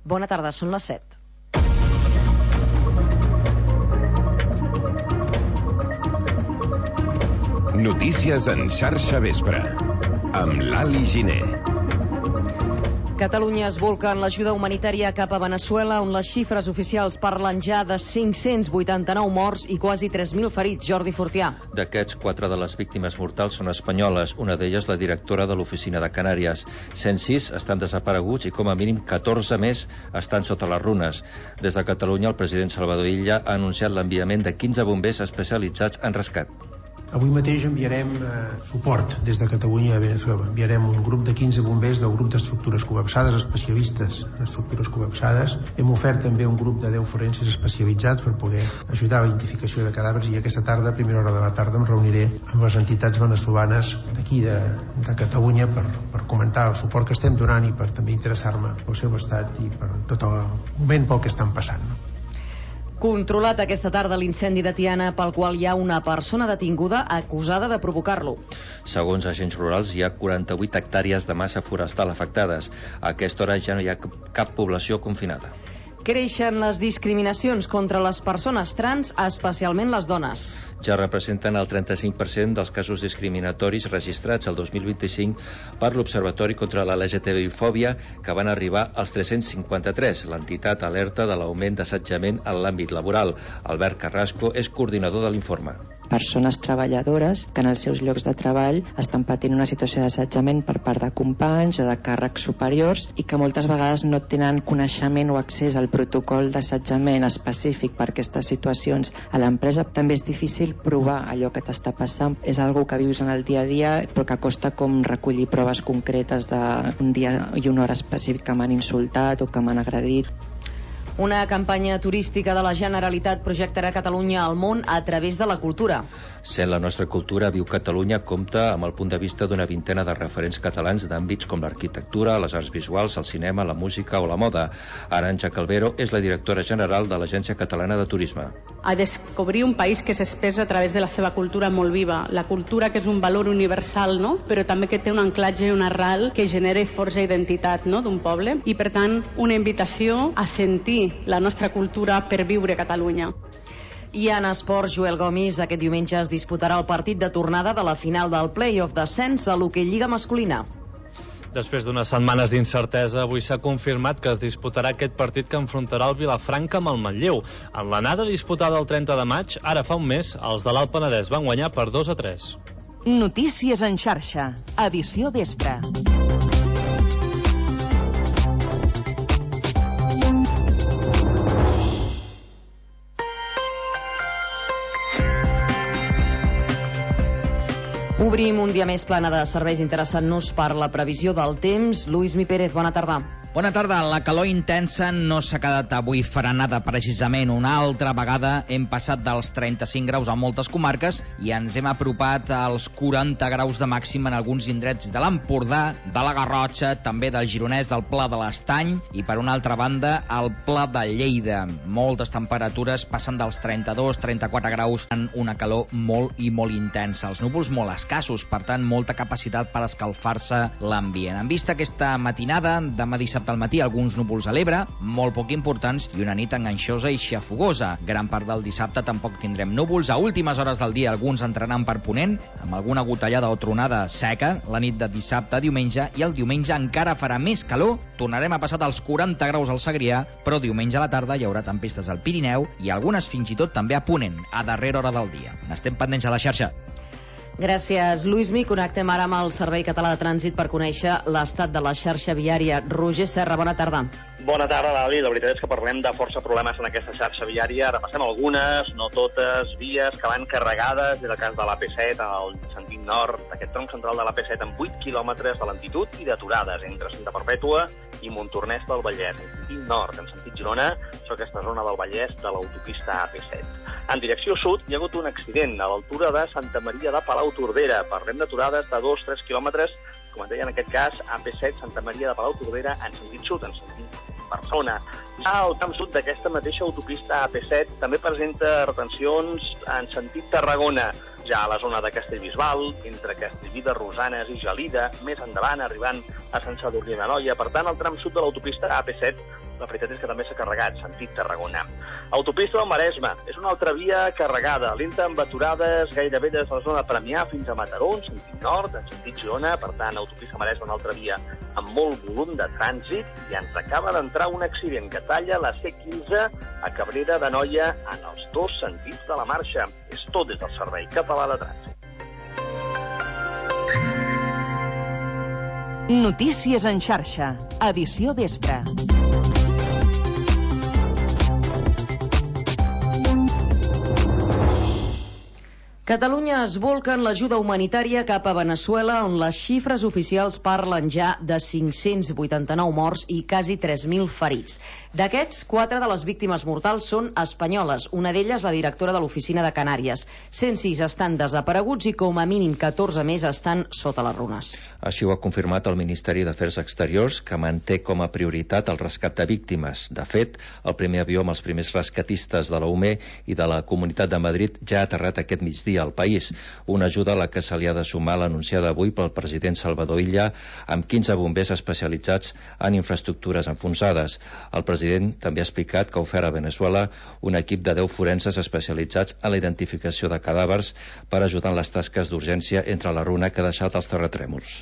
Bona tarda, són les 7. Notícies en xarxa vespre, amb Lali Giner. Catalunya es volca en l'ajuda humanitària cap a Veneçuela, on les xifres oficials parlen ja de 589 morts i quasi 3.000 ferits. Jordi Fortià. D'aquests, 4 de les víctimes mortals són espanyoles, una d'elles la directora de l'oficina de Canàries. 106 estan desapareguts i com a mínim 14 més estan sota les runes. Des de Catalunya, el president Salvador Illa ha anunciat l'enviament de 15 bombers especialitzats en rescat. Avui mateix enviarem suport des de Catalunya a Veneçuela. Enviarem un grup de 15 bombers del grup d'estructures col·lapsades, especialistes en estructures col·lapsades. Hem ofert també un grup de 10 forenses especialitzats per poder ajudar a la identificació de cadàvers, i aquesta tarda, a primera hora de la tarda, em reuniré amb les entitats veneçolanes d'aquí de Catalunya per comentar el suport que estem donant i per també interessar-me pel seu estat i per tot el moment pel que estan passant. Controlat aquesta tarda l'incendi de Tiana, pel qual hi ha una persona detinguda acusada de provocar-lo. Segons agents rurals, hi ha 48 hectàrees de massa forestal afectades. A aquesta hora ja no hi ha cap població confinada. Creixen les discriminacions contra les persones trans, especialment les dones. Ja representen el 35% dels casos discriminatoris registrats el 2025 per l'Observatori contra la LGTBI-fòbia, que van arribar als 353. L'entitat alerta de l'augment d'assetjament en l'àmbit laboral. Albert Carrasco és coordinador de l'informe. Persones treballadores que en els seus llocs de treball estan patint una situació d'assetjament per part de companys o de càrrecs superiors i que moltes vegades no tenen coneixement o accés al protocol d'assetjament específic per aquestes situacions a l'empresa. També és difícil provar allò que t'està passant. És algo que vius en el dia a dia, però que costa com recollir proves concretes d'un dia i una hora específic que m'han insultat o que m'han agredit. Una campanya turística de la Generalitat projectarà Catalunya al món a través de la cultura. Sent la nostra cultura, Viu Catalunya compta amb el punt de vista d'una vintena de referents catalans d'àmbits com l'arquitectura, les arts visuals, el cinema, la música o la moda. Arantxa Calvero és la directora general de l'Agència Catalana de Turisme. A descobrir un país que s'expressa a través de la seva cultura molt viva. La cultura, que és un valor universal, no? Però també que té un anclatge i un arrel que genera i forja identitat, no? D'un poble. I, per tant, una invitació a sentir la nostra cultura per viure a Catalunya. I en esports, Joel Gomis, aquest diumenge es disputarà el partit de tornada de la final del play-off d'ascens a l'hoquei Lliga masculina. Després d'unes setmanes d'incertesa, avui s'ha confirmat que es disputarà aquest partit que enfrontarà el Vilafranca amb el Manlleu. En l'anada disputada el 30 de maig, ara fa un mes, els de l'Alt Penedès van guanyar per 2-3. Notícies en xarxa, edició vespre. Obrim un dia més plana de serveis, interessant-nos per la previsió del temps. Luismi Pérez, bona tarda. Bona tarda. La calor intensa no s'ha quedat avui frenada precisament. Una altra vegada hem passat dels 35 graus a moltes comarques i ens hem apropat als 40 graus de màxim en alguns indrets de l'Empordà, de la Garrotxa, també del Gironès, del Pla de l'Estany i, per una altra banda, el Pla de Lleida. Moltes temperatures passen dels 32-34 graus en una calor molt i molt intensa. Els núvols molt escassos, per tant, molta capacitat per escalfar-se l'ambient. En vista aquesta matinada, demà dissabte al matí, alguns núvols a l'Ebre, molt poc importants, i una nit enganxosa i xafogosa. Gran part del dissabte tampoc tindrem núvols. A últimes hores del dia alguns entraran per ponent, amb alguna gotellada o tronada seca, la nit de dissabte a diumenge, i el diumenge encara farà més calor. Tornarem a passar dels 40 graus al Segrià, però diumenge a la tarda hi haurà tempestes al Pirineu i algunes fins i tot també a ponent, a darrera hora del dia. N'estem pendents a la xarxa. Gràcies, Luismi. Connectem ara amb el Servei Català de Trànsit per conèixer l'estat de la xarxa viària. Roger Serra, bona tarda. Bona tarda, Lali. La veritat és que parlem de força problemes en aquesta xarxa viària. Repassem algunes, no totes, vies que van carregades. És el cas de l'AP7, al sentit nord, d'aquest tronc central de l'AP7, amb 8 quilòmetres de lentitud i d'aturades entre Santa Perpètua i Montornès del Vallès. En sentit nord, en sentit Girona, és aquesta zona del Vallès de l'autopista AP7. En direcció sud hi ha hagut un accident a l'altura de Santa Maria de Palau-Tordera. Parlem d'aturades de 2-3 quilòmetres, com et deia en aquest cas, AP7, Santa Maria de Palau-Tordera, en sentit sud, en sentit Barcelona. Al tram sud d'aquesta mateixa autopista AP7 també presenta retencions en sentit Tarragona, ja a la zona de Castellbisbal, entre Castellví de Rosanes i Gelida, més endavant, arribant a Sant Sadurní d'Anoia. Per tant, el tram sud de l'autopista AP7 la veritat és que també s'ha carregat, sentit Tarragona. Autopista del Maresme, és una altra via carregada, lenta amb aturades gairebé des de la zona de Premià fins a Mataró, en sentit nord, en sentit Girona, per tant, autopista Maresme, una altra via amb molt volum de trànsit, i ens acaba d'entrar un accident que talla la C15 a Cabrera d'Anoia en els dos sentits de la marxa. És tot des del Servei Català de Trànsit. Notícies en xarxa, edició vespre. Catalunya es volca en l'ajuda humanitària cap a Veneçuela, on les xifres oficials parlen ja de 589 morts i quasi 3.000 ferits. D'aquests, 4 de les víctimes mortals són espanyoles, una d'elles la directora de l'Oficina de Canàries. 106 estan desapareguts i com a mínim 14 més estan sota les runes. Així ho ha confirmat el Ministeri d'Afers Exteriors, que manté com a prioritat el rescat de víctimes. De fet, el primer avió amb els primers rescatistes de la UME i de la Comunitat de Madrid ja ha aterrat aquest migdia al país. Una ajuda a la que se li ha de sumar l'anunciada avui pel president Salvador Illa, amb 15 bombers especialitzats en infraestructures enfonsades. El president també ha explicat que ha ofert a Veneçuela un equip de 10 forenses especialitzats en la identificació de cadàvers per ajudar en les tasques d'urgència entre la runa que ha deixat els terratrèmols.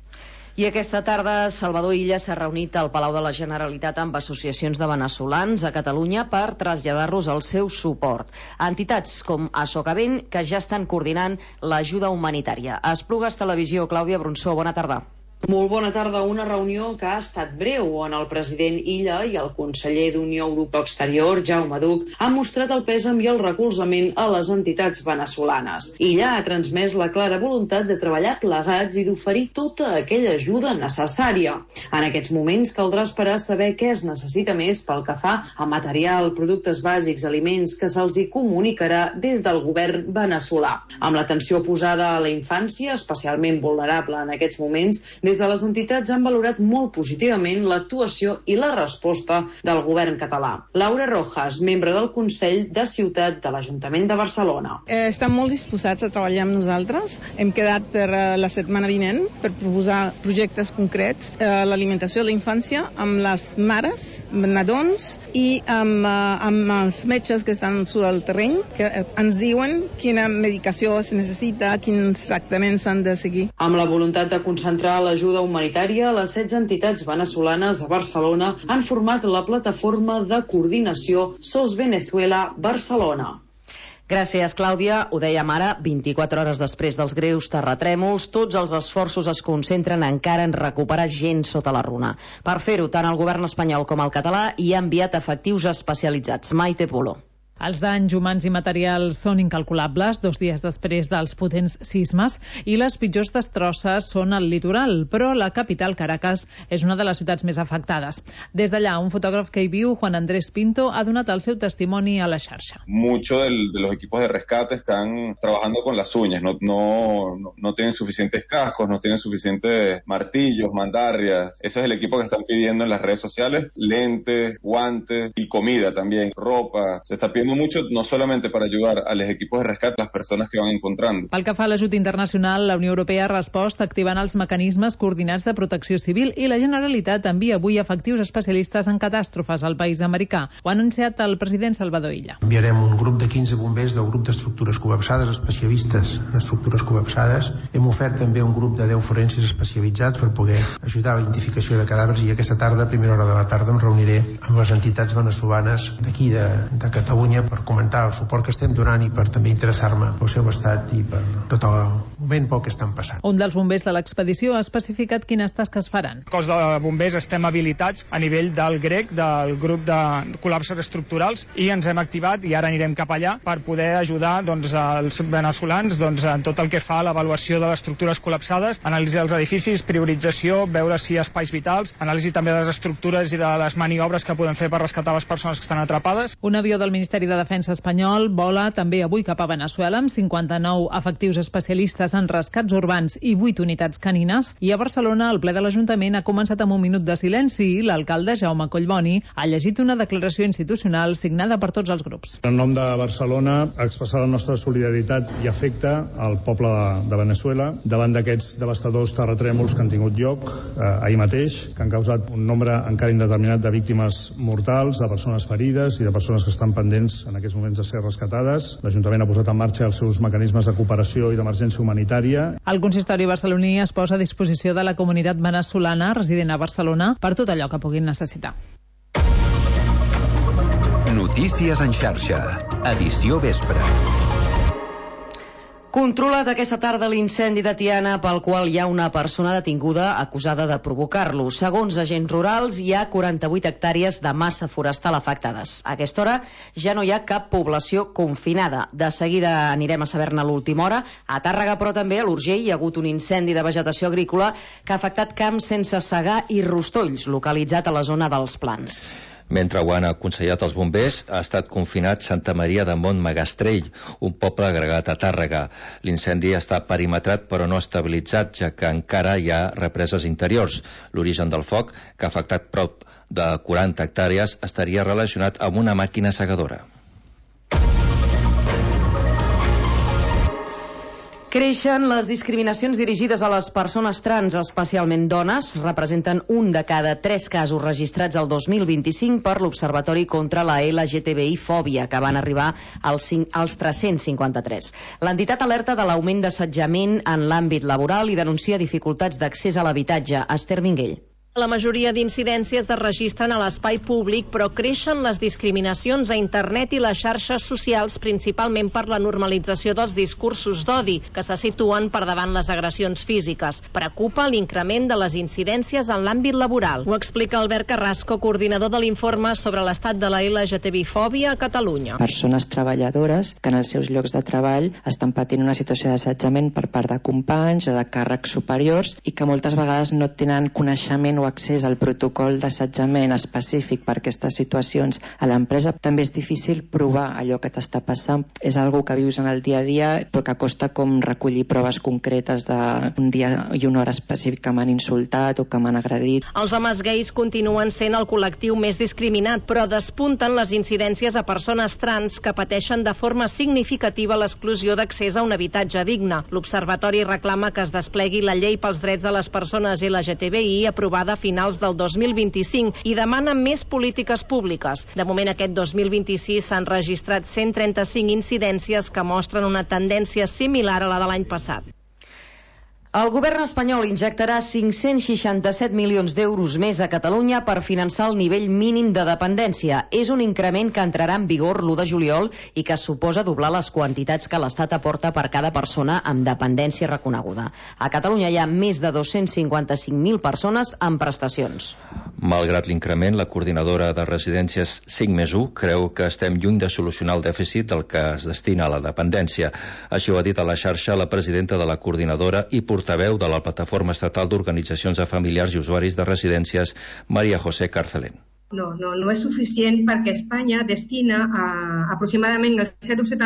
I aquesta tarda Salvador Illa s'ha reunit al Palau de la Generalitat amb associacions de veneçolans a Catalunya per traslladar-los el seu suport. Entitats com Asocavent, que ja estan coordinant l'ajuda humanitària. A Esplugues Televisió, Clàudia Bronsó, bona tarda. Molt bona tarda. Una reunió que ha estat breu, on el president Illa i el conseller d'Unió Europea Exterior, Jaume Duch, han mostrat el pèsam i el recolzament a les entitats veneçolanes. Illa ha transmès la clara voluntat de treballar plegats i d'oferir tota aquella ajuda necessària. En aquests moments caldrà esperar a saber què es necessita més pel que fa a material, productes bàsics, aliments, que se'ls hi comunicarà des del govern veneçolà. Amb l'atenció posada a la infància, especialment vulnerable en aquests moments, des de les entitats han valorat molt positivament l'actuació i la resposta del govern català. Laura Rojas, membre del Consell de Ciutat de l'Ajuntament de Barcelona. Estan molt disposats a treballar amb nosaltres. Hem quedat per la setmana vinent per proposar projectes concrets, l'alimentació de la infància, amb les mares, nadons i amb els metges que estan sobre el terreny, que ens diuen quina medicació es necessita, quins tractaments s'han de seguir. Amb la voluntat de concentrar l'ajuda humanitària, les 16 entitats veneçolanes a Barcelona han format la plataforma de coordinació SOS Venezuela Barcelona. Gràcies, Clàudia. Ho dèiem ara, 24 hores després dels greus terratrèmols, tots els esforços es concentren encara en recuperar gent sota la runa. Per fer-ho, tant el govern espanyol com el català hi ha enviat efectius especialitzats. Maite Polo. Els danys humans i materials són incalculables 2 dies després dels potents sismes i les pitjors destrosses són al litoral, però la capital, Caracas, és una de les ciutats més afectades. Des d'allà, un fotògraf que hi viu, Juan Andrés Pinto, ha donat el seu testimoni a la xarxa. Muchos de los equipos de rescate están trabajando con las uñas, no tienen suficientes cascos, no tienen suficientes martillos, mandarrias. Ese es el equipo que están pidiendo en las redes sociales, lentes, guantes y comida también, ropa. Se está pidiendo mucho, no solamente para ayudar a los equipos de rescate, a las personas que van encontrando. Pel que fa a l'ajut internacional, la Unió Europea ha respost activant els mecanismes coordinats de protecció civil i la Generalitat envia avui efectius especialistes en catàstrofes al país americà. Ho ha anunciat el president Salvador Illa. Enviarem un grup de 15 bombers del grup d'estructures col·lapsades, especialistes en estructures col·lapsades. Hem ofert també un grup de 10 forenses especialitzats per poder ajudar a la identificació de cadàvers, i aquesta tarda, a primera hora de la tarda, em reuniré amb les entitats veneçolanes d'aquí de Catalunya per comentar el suport que estem donant i per també interessar-me pel seu estat i per tot el moment pel que estan passant. Un dels bombers de l'expedició ha especificat quines tasques faran. El cos de bombers estem habilitats a nivell del GREC, del grup de col·lapses estructurals, i ens hem activat i ara anirem cap allà per poder ajudar els veneçolans en tot el que fa a l'avaluació de les estructures col·lapsades, anàlisi dels edificis, priorització, veure si hi ha espais vitals, anàlisi també de les estructures i de les maniobres que podem fer per rescatar les persones que estan atrapades. Un avió del Ministeri Ministeri de Defensa espanyol vola també avui cap a Veneçuela amb 59 efectius especialistes en rescats urbans i 8 unitats canines. I a Barcelona el ple de l'Ajuntament ha començat amb un minut de silenci i l'alcalde Jaume Collboni ha llegit una declaració institucional signada per tots els grups. En nom de Barcelona, expressar la nostra solidaritat i afecte al poble de Veneçuela davant d'aquests devastadors terratrèmols que han tingut lloc ahir mateix, que han causat un nombre encara indeterminat de víctimes mortals, de persones ferides i de persones que estan pendents en aquests moments de ser rescatades. L'Ajuntament ha posat en marxa els seus mecanismes de cooperació i d'emergència humanitària. El consistori barceloní es posa a disposició de la comunitat venezolana resident a Barcelona per tot allò que puguin necessitar. Notícies en xarxa, edició vespre. Controlat aquesta tarda l'incendi de Tiana pel qual hi ha una persona detinguda acusada de provocar-lo. Segons agents rurals, hi ha 48 hectàrees de massa forestal afectades. A aquesta hora ja no hi ha cap població confinada. De seguida anirem a saber-ne a l'última hora. A Tàrrega, però també a l'Urgell, hi ha hagut un incendi de vegetació agrícola que ha afectat camps sense segar i rostolls, localitzat a la zona dels Plans. Mentre ho han aconsellat els bombers, ha estat confinat Santa Maria de Montmagastrell, un poble agregat a Tàrrega. L'incendi està perimetrat però no estabilitzat, ja que encara hi ha represes interiors. L'origen del foc, que ha afectat prop de 40 hectàrees, estaria relacionat amb una màquina segadora. Creixen les discriminacions dirigides a les persones trans, especialment dones. Representen un de cada 3 casos registrats el 2025 per l'Observatori contra la LGTBI-fòbia, que van arribar als 353. L'entitat alerta de l'augment d'assetjament en l'àmbit laboral i denuncia dificultats d'accés a l'habitatge. Esther Minguell. La majoria d'incidències es registren a l'espai públic, però creixen les discriminacions a internet i les xarxes socials, principalment per la normalització dels discursos d'odi, que se situen per davant les agressions físiques. Preocupa l'increment de les incidències en l'àmbit laboral. Ho explica Albert Carrasco, coordinador de l'informe sobre l'estat de la LGTBI-fòbia a Catalunya. Persones treballadores que en els seus llocs de treball estan patint una situació d'assetjament per part de companys o de càrrecs superiors i que moltes vegades no tenen coneixement o accés al protocol d'assetjament específic per aquestes situacions a l'empresa. També és difícil provar allò que t'està passant. És algo que vius en el dia a dia, però que costa com recollir proves concretes d'un dia i una hora específic que m'han insultat o que m'han agredit. Els homes gais continuen sent el col·lectiu més discriminat, però despunten les incidències a persones trans que pateixen de forma significativa l'exclusió d'accés a un habitatge digne. L'Observatori reclama que es desplegui la llei pels drets de les persones LGTBI aprovada a finals del 2025 i demana més polítiques públiques. De moment, aquest 2026 s'han registrat 135 incidències que mostren una tendència similar a la de l'any passat. El govern espanyol injectarà 567 milions d'euros més a Catalunya per finançar el nivell mínim de dependència. És un increment que entrarà en vigor l'1 de juliol i que suposa doblar les quantitats que l'Estat aporta per cada persona amb dependència reconeguda. A Catalunya hi ha més de 255.000 persones amb prestacions. Malgrat l'increment, la coordinadora de residències 5+1 creu que estem lluny de solucionar el dèficit del que es destina a la dependència. Així ho ha dit a la xarxa la presidenta de la coordinadora i portaveu de la Plataforma Estatal d'Organitzacions de Familiars i Usuaris de Residències, María José Carcelén. No és suficient perquè Espanya destina aproximadament el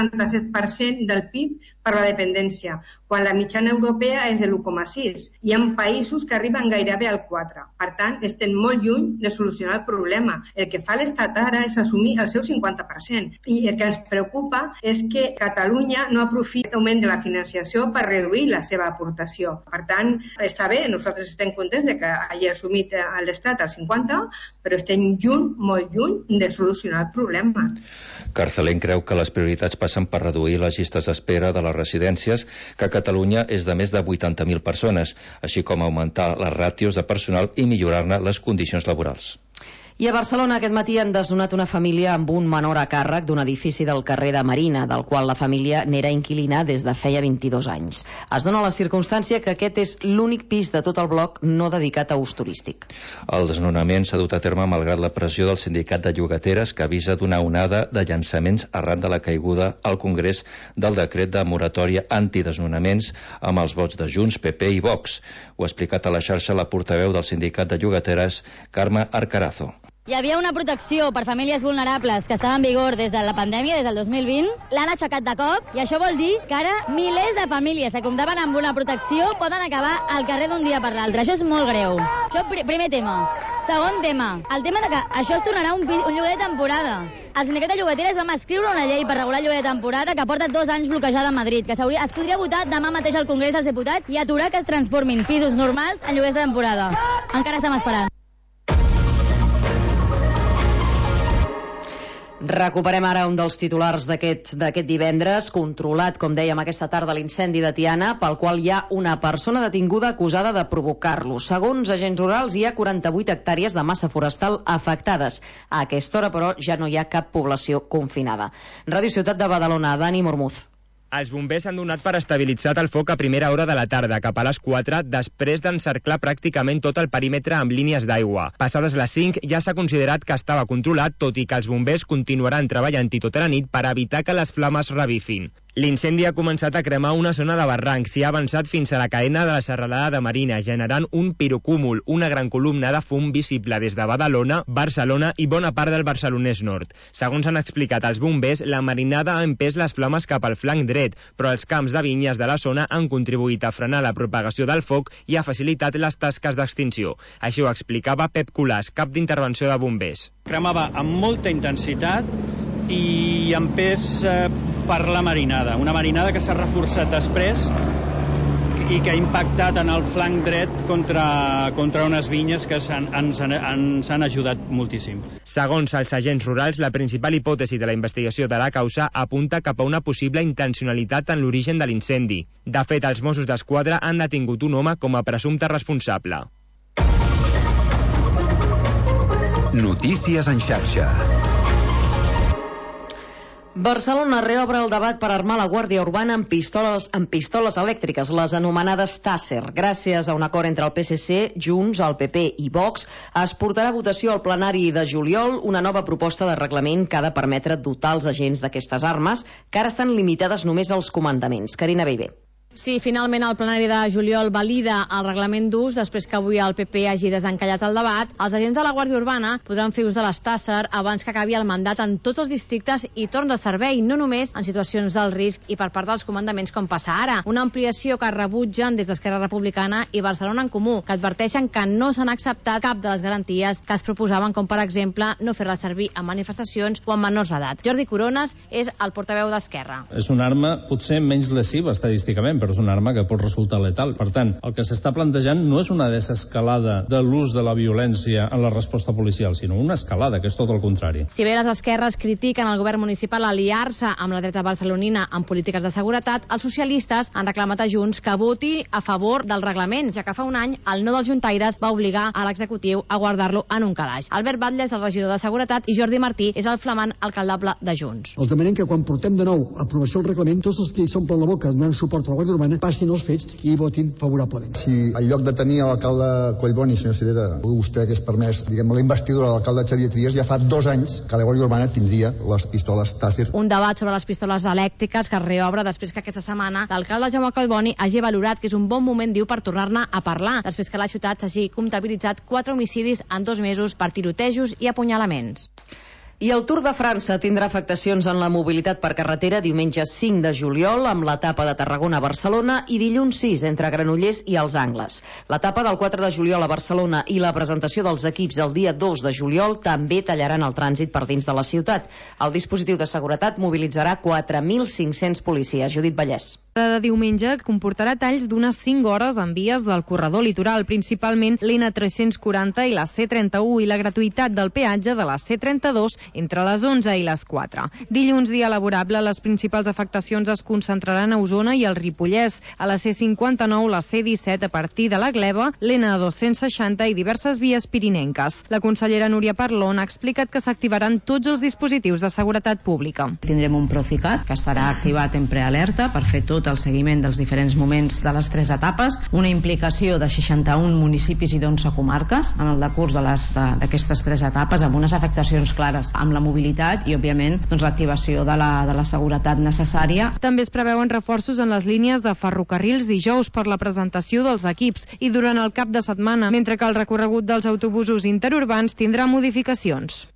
0,77% del PIB per la dependència, quan la mitjana europea és de l'1,6%. Hi ha països que arriben gairebé al 4%. Per tant, estem molt lluny de solucionar el problema. El que fa l'Estat ara és assumir el seu 50%. I el que ens preocupa és que Catalunya no aprofita l'augment de la financiació per reduir la seva aportació. Per tant, està bé, nosaltres estem contents de que hagi assumit l'Estat el 50%, però estem molt lluny de solucionar el problema. Carcelén creu que les prioritats passen per reduir les llistes d'espera de les residències, que a Catalunya és de més de 80.000 persones, així com augmentar les ràtios de personal i millorar-ne les condicions laborals. I a Barcelona aquest matí han desnonat una família amb un menor a càrrec d'un edifici del carrer de Marina, del qual la família n'era inquilina des de feia 22 anys. Es dona la circumstància que aquest és l'únic pis de tot el bloc no dedicat a ús turístic. El desnonament s'ha dut a terme malgrat la pressió del sindicat de llogateres, que avisa d'una onada de llançaments arran de la caiguda al Congrés del decret de moratòria antidesnonaments amb els vots de Junts, PP i Vox. Ho ha explicat a la xarxa la portaveu del sindicat de llogateres, Carme Arcarazo. Hi havia una protecció per famílies vulnerables que estava en vigor des de la pandèmia, des del 2020. L'han aixecat de cop i això vol dir que ara milers de famílies que comptaven amb una protecció poden acabar al carrer d'un dia per l'altre. Això és molt greu. Això, primer tema. Segon tema, el tema de que això es tornarà un lloguer de temporada. El sindicat de llogateres vam escriure una llei per regular el lloguer de temporada que porta 2 anys bloquejada a Madrid, que es podria votar demà mateix al Congrés dels Diputats i aturar que es transformin pisos normals en lloguers de temporada. Encara estem esperant. Recuperem ara un dels titulars d'aquest divendres, controlat, com dèiem, aquesta tarda l'incendi de Tiana, pel qual hi ha una persona detinguda acusada de provocar-lo. Segons agents rurals, hi ha 48 hectàrees de massa forestal afectades. A aquesta hora, però, ja no hi ha cap població confinada. Ràdio Ciutat de Badalona, Dani Mormuz. Els bombers han donat per estabilitzat el foc a primera hora de la tarda, cap a les 4, després d'encerclar pràcticament tot el perímetre amb línies d'aigua. Passades les 5, ja s'ha considerat que estava controlat, tot i que els bombers continuaran treballant-hi tota la nit per evitar que les flames revifin. L'incendi ha començat a cremar una zona de barrancs i ha avançat fins a la cadena de la serralada de Marina, generant un pirocúmul, una gran columna de fum visible des de Badalona, Barcelona i bona part del Barcelonès Nord. Segons han explicat els bombers, la marinada ha empès les flames cap al flanc dret, però els camps de vinyes de la zona han contribuït a frenar la propagació del foc i ha facilitat les tasques d'extinció. Així ho explicava Pep Colàs, cap d'intervenció de bombers. Cremava amb molta intensitat i empès per la marinada, una marinada que s'ha reforçat després i que ha impactat en el flanc dret contra unes vinyes que ens han ajudat moltíssim. Segons els agents rurals, la principal hipòtesi de la investigació de la causa apunta cap a una possible intencionalitat en l'origen de l'incendi. De fet, els Mossos d'Esquadra han detingut un home com a presumpte responsable. Notícies en xarxa. Barcelona reobre el debat per armar la Guàrdia Urbana amb pistoles elèctriques, les anomenades Taser. Gràcies a un acord entre el PSC, Junts, el PP i Vox, es portarà a votació al plenari de juliol una nova proposta de reglament que ha de permetre dotar els agents d'aquestes armes, que ara estan limitades només als comandaments. Carina Beiber. Sí, finalment el plenari de juliol valida el reglament d'ús després que avui el PP hagi desencallat el debat. Els agents de la Guàrdia Urbana podran fer ús de les Taser abans que acabi el mandat en tots els districtes i torn de servei, no només en situacions d'alt risc i per part dels comandaments com passa ara. Una ampliació que rebutgen des d'Esquerra Republicana i Barcelona en Comú, que adverteixen que no s'han acceptat cap de les garanties que es proposaven, com per exemple no fer-la servir en manifestacions o en menors d'edat. Jordi Corones és el portaveu d'Esquerra. És una arma potser menys lesiva estadísticament, però és una arma que pot resultar letal. Per tant, el que s'està plantejant no és una desescalada de l'ús de la violència en la resposta policial, sinó una escalada, que és tot el contrari. Si bé les esquerres critiquen el govern municipal aliar-se amb la dreta barcelonina en polítiques de seguretat, els socialistes han reclamat a Junts que voti a favor del reglament, ja que fa un any el no dels juntaires va obligar a l'executiu a guardar-lo en un calaix. Albert Batlle és el regidor de Seguretat i Jordi Martí és el flamant alcaldable de Junts. Els demanem que quan portem de nou a aprovació el reglament, tots els que s'omplen la boca donant suport a la Guàrdia Urbana passin els fets i votin favorablement. Si en lloc de tenir l'alcalde Collboni, senyor Cirera, vostè hagués permès, diguem, la investidura de l'alcalde Xavier Trias, ja fa 2 anys que la Guàrdia Urbana tindria les pistoles Taser. Un debat sobre les pistoles elèctriques que es reobre després que aquesta setmana l'alcalde Jaume Collboni hagi valorat que és un bon moment, diu, per tornar-ne a parlar, després que la ciutat s'hagi comptabilitzat 4 homicidis en 2 mesos per tirotejos i apunyalaments. I el Tour de França tindrà afectacions en la mobilitat per carretera diumenge 5 de juliol amb l'etapa de Tarragona a Barcelona i dilluns 6 entre Granollers i els Angles. L'etapa del 4 de juliol a Barcelona i la presentació dels equips el dia 2 de juliol també tallaran el trànsit per dins de la ciutat. El dispositiu de seguretat mobilitzarà 4.500 policies. Judit Vallès. De diumenge comportarà talls d'unes 5 hores en vies del corredor litoral, principalment l'N340 i la C31 i la gratuïtat del peatge de la C32 entre les 11 i les 4. Dilluns, dia laborable, les principals afectacions es concentraran a Osona i al Ripollès, a la C59, la C17 a partir de la Gleva, l'N260 i diverses vies pirinenques. La consellera Núria Parlon ha explicat que s'activaran tots els dispositius de seguretat pública. Tindrem un Procicat que estarà activat en prealerta per fer tot tingut el seguiment dels diferents moments de les 3 etapes, una implicació de 61 municipis i d'11 comarques en el decurs d'aquestes 3 etapes, amb unes afectacions clares amb la mobilitat i, òbviament, l'activació de la seguretat necessària. També es preveuen reforços en les línies de ferrocarrils dijous per la presentació dels equips i durant el cap de setmana, mentre que el recorregut dels autobusos interurbans tindrà modificacions.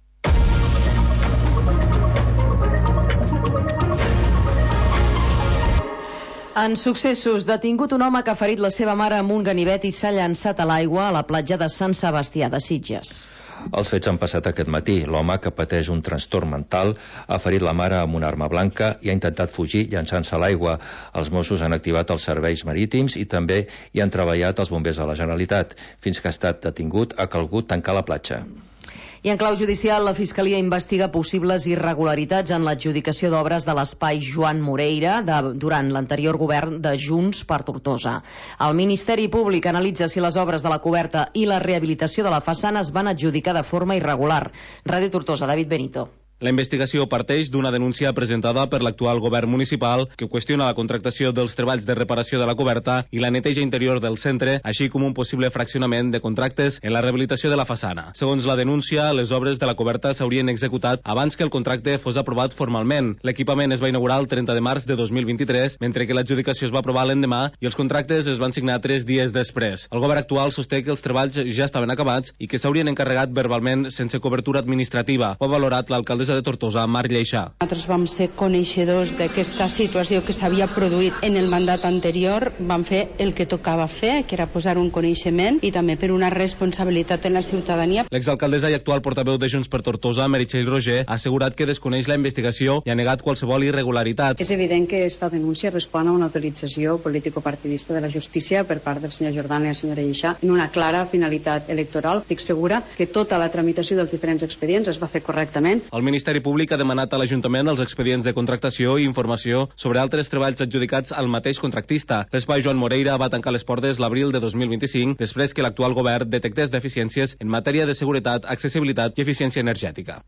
En successos, detingut un home que ha ferit la seva mare amb un ganivet i s'ha llançat a l'aigua a la platja de Sant Sebastià de Sitges. Els fets han passat aquest matí. L'home, que pateix un trastorn mental, ha ferit la mare amb una arma blanca i ha intentat fugir llançant-se a l'aigua. Els Mossos han activat els serveis marítims i també hi han treballat els bombers de la Generalitat. Fins que ha estat detingut, ha calgut tancar la platja. I en clau judicial, la Fiscalia investiga possibles irregularitats en l'adjudicació d'obres de l'espai Joan Moreira durant l'anterior govern de Junts per Tortosa. El Ministeri Públic analitza si les obres de la coberta i la rehabilitació de la façana es van adjudicar de forma irregular. Ràdio Tortosa, David Benito. La investigació parteix d'una denúncia presentada per l'actual govern municipal que qüestiona la contractació dels treballs de reparació de la coberta i la neteja interior del centre, així com un possible fraccionament de contractes en la rehabilitació de la façana. Segons la denúncia, les obres de la coberta s'haurien executat abans que el contracte fos aprovat formalment. L'equipament es va inaugurar el 30 de març de 2023, mentre que l'adjudicació es va aprovar l'endemà i els contractes es van signar 3 dies després. El govern actual sosté que els treballs ja estaven acabats i que s'haurien encarregat verbalment sense cobertura administrativa. Ho ha valorat l'alcaldessa de Tortosa, Marc Lleixà. Nosaltres vam ser coneixedors d'aquesta situació que s'havia produït en el mandat anterior, vam fer el que tocava fer, que era posar un coneixement i també per una responsabilitat en la ciutadania. L'exalcaldessa i actual portaveu de Junts per Tortosa, Meritxell Roger, ha assegurat que desconeix la investigació i ha negat qualsevol irregularitat. És evident que aquesta denúncia respon a una utilització político-partidista de la justícia per part del senyor Jordan i la senyora Lleixà en una clara finalitat electoral. Estic segura que tota la tramitació dels diferents expedients es va fer correctament. El Ministeri Públic ha demanat a l'Ajuntament els expedients de contractació i informació sobre altres treballs adjudicats al mateix contractista. L'espai Joan Moreira va tancar les portes l'abril de 2025 després que l'actual govern detectés deficiències en matèria de seguretat, accessibilitat i eficiència energètica.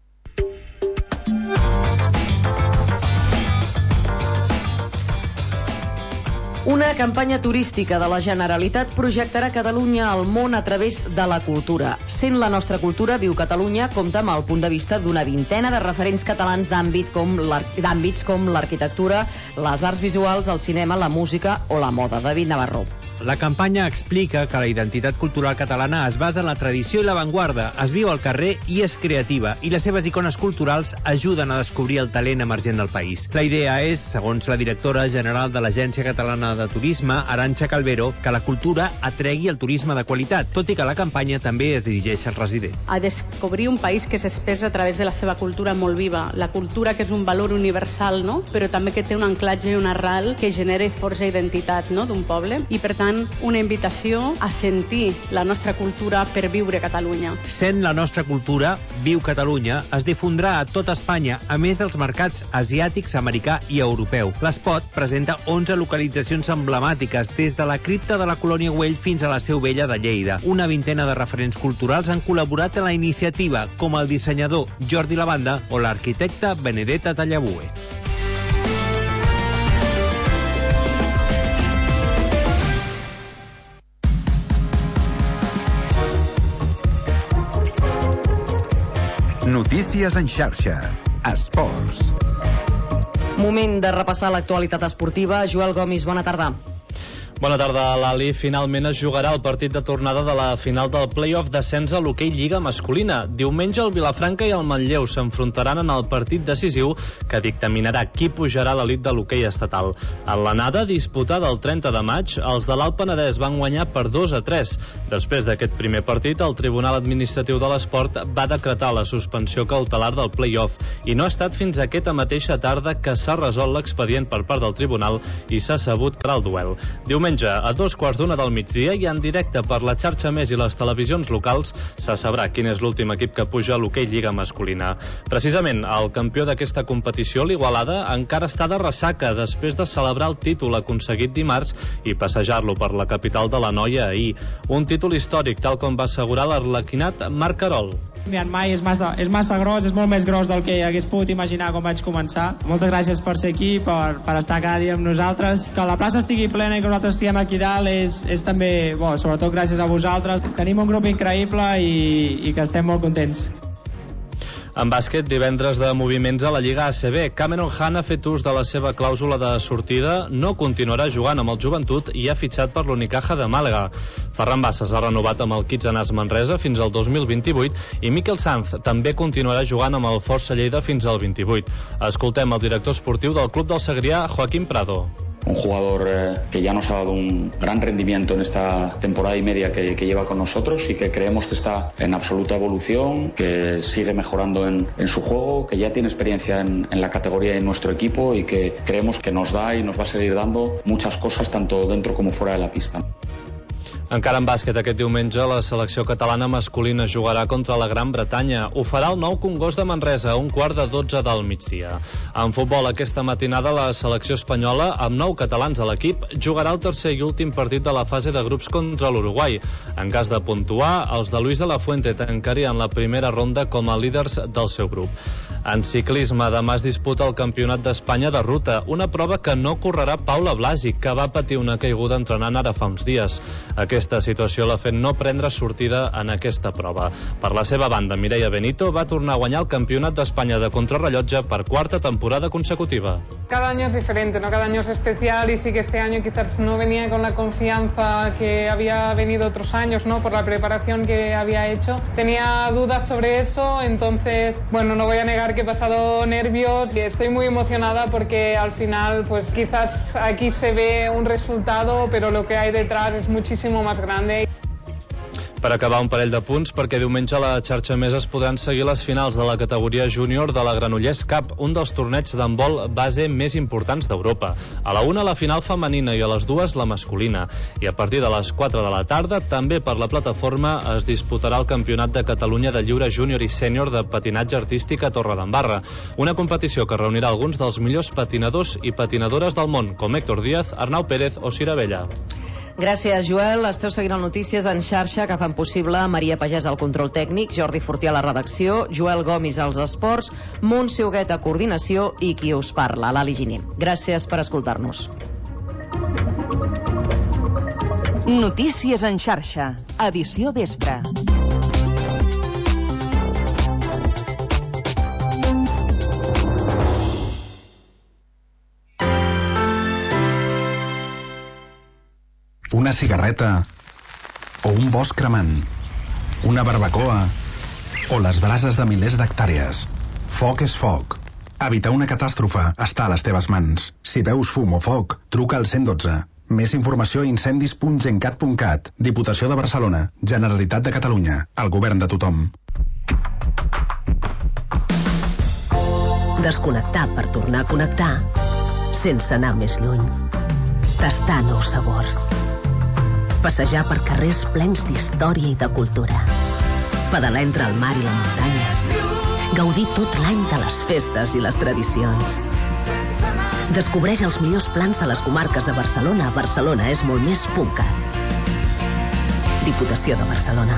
Una campanya turística de la Generalitat projectarà Catalunya al món a través de la cultura. Sent la nostra cultura, Viu Catalunya compta amb el punt de vista d'una vintena de referents catalans d'àmbits com l'arquitectura, les arts visuals, el cinema, la música o la moda. David Navarro. La campanya explica que la identitat cultural catalana es basa en la tradició i l'avantguarda, es viu al carrer i és creativa, i les seves icones culturals ajuden a descobrir el talent emergent del país. La idea és, segons la directora general de l'Agència Catalana de Turisme, Arantxa Calvero, que la cultura atregui el turisme de qualitat, tot i que la campanya també es dirigeix als residents. A descobrir un país que s'expressa a través de la seva cultura molt viva, la cultura que és un valor universal, no? Però també que té un anclatge i un arrel que genera i forja identitat, no? D'un poble, i per tant una invitació a sentir la nostra cultura per viure a Catalunya. Sent la nostra cultura, Viu Catalunya es difondrà a tota Espanya, a més dels mercats asiàtics, americà i europeu. L'espot presenta 11 localitzacions emblemàtiques, des de la cripta de la Colònia Güell fins a la Seu Vella de Lleida. Una vintena de referents culturals han col·laborat en la iniciativa, com el dissenyador Jordi Lavanda o l'arquitecte Benedetta Tallabue. Notícies en xarxa. Esports. Moment de repassar l'actualitat esportiva. Joel Gomis, bona tarda. Bona tarda, Lali. Finalment es jugarà el partit de tornada de la final del play-off d'ascens a l'hoquei Lliga masculina. Diumenge el Vilafranca i el Manlleu s'enfrontaran en el partit decisiu que dictaminarà qui pujarà a l'elit de l'hoquei estatal. En l'anada, disputada el 30 de maig, els de l'Alt Penedès van guanyar per 2-3. Després d'aquest primer partit, el Tribunal Administratiu de l'Esport va decretar la suspensió cautelar del play-off i no ha estat fins aquesta mateixa tarda que s'ha resolt l'expedient per part del Tribunal i s'ha sabut que el duel. Diumenge Diumenge, a 2:15 del migdia i en directe per la xarxa Més i les televisions locals, se sabrà quin és l'últim equip que puja a l'hoquei Lliga masculina. Precisament, el campió d'aquesta competició, l'Igualada, encara està de ressaca després de celebrar el títol aconseguit dimarts i passejar-lo per la capital de l'Anoia ahir. Un títol històric, tal com va assegurar l'arlequinat Marc Carol. Mai és massa gros, és molt més gros del que hagués pogut imaginar quan vaig començar. Moltes gràcies per ser aquí, per estar cada dia amb nosaltres. Que la plaça estigui plena i que nosaltres estiguem aquí dalt és també, sobretot gràcies a vosaltres. Tenim un grup increïble i que estem molt contents. En bàsquet, divendres de moviments a la Lliga ACB. Cameron Hahn ha fet ús de la seva clàusula de sortida, no continuarà jugant amb el Joventut i ha fitxat per l'Unicaja de Màlaga. Ferran Bassas ha renovat amb el Kitsanàs Manresa fins al 2028 i Miquel Sanz també continuarà jugant amb el Força Lleida fins al 28. Escoltem el director esportiu del Club del Segrià, Joaquín Prado. Un jugador que ya nos ha dado un gran rendimiento en esta temporada y media que lleva con nosotros y que creemos que está en absoluta evolución, que sigue mejorando en su juego, que ya tiene experiencia en la categoría en nuestro equipo y que creemos que nos da y nos va a seguir dando muchas cosas tanto dentro como fuera de la pista. Encara en bàsquet, aquest diumenge la selecció catalana masculina jugarà contra la Gran Bretanya. Ho farà el Nou Congost de Manresa a 11:45 del migdia. En futbol, aquesta matinada la selecció espanyola, amb 9 catalans a l'equip, jugarà el tercer i últim partit de la fase de grups contra l'Uruguai. En cas de puntuar, els de Luis de la Fuente tancarien la primera ronda com a líders del seu grup. En ciclisme, demà es disputa el Campionat d'Espanya de ruta, una prova que no correrà Paula Blasi, que va patir una caiguda entrenant ara fa uns dies. Aquesta situació l'ha fet no prendre sortida en aquesta prova. Per la seva banda, Mireia Benito va tornar a guanyar el Campionat d'Espanya de contrarrellotge per quarta temporada consecutiva. Cada año es diferente, ¿no? Cada año es especial y sí que este año quizás no venía con la confianza que había venido otros años, ¿no? Por la preparación que había hecho. Tenía dudas sobre eso, entonces, bueno, no voy a negar que he pasado nervios y estoy muy emocionada porque al final, pues quizás aquí se ve un resultado, pero lo que hay detrás es muchísimo más grande. Per acabar, un parell de punts, perquè diumenge a la xarxa Més es podran seguir les finals de la categoria júnior de la Granollers Cup, un dels torneigs d'handbol base més importants d'Europa. A la 1 la final femenina i a les 2 la masculina. I a partir de les 4 de la tarda, també per la plataforma, es disputarà el Campionat de Catalunya de lliure júnior i sènior de patinatge artístic a Torredembarra, una competició que reunirà alguns dels millors patinadors i patinadores del món, com Héctor Díaz, Arnau Pérez o Cira Vella. Gràcies, Joel. Esteu seguint les notícies en xarxa que fan possible Maria Pagès al control tècnic, Jordi Fortià a la redacció, Joel Gomis als esports, Montse Huguet a coordinació i qui us parla, l'Ali Giner. Gràcies per escoltar-nos. Notícies en xarxa, edició vespre. Una cigarreta o un bosc cremant, una barbacoa o les brases de milers d'hectàrees. Foc és foc. Evitar una catàstrofe està a les teves mans. Si veus fum o foc, truca al 112. Més informació a incendis.gencat.cat. Diputació de Barcelona, Generalitat de Catalunya, el govern de tothom. Desconnectar per tornar a connectar sense anar més lluny. Tastar nous sabors. Passejar per carrers plens d'història i de cultura. Pedalar entre el mar i la muntanya. Gaudir tot l'any de les festes i les tradicions. Descobreix els millors plans de les comarques de Barcelona a barcelonaesmoltmés.cat. Diputació de Barcelona.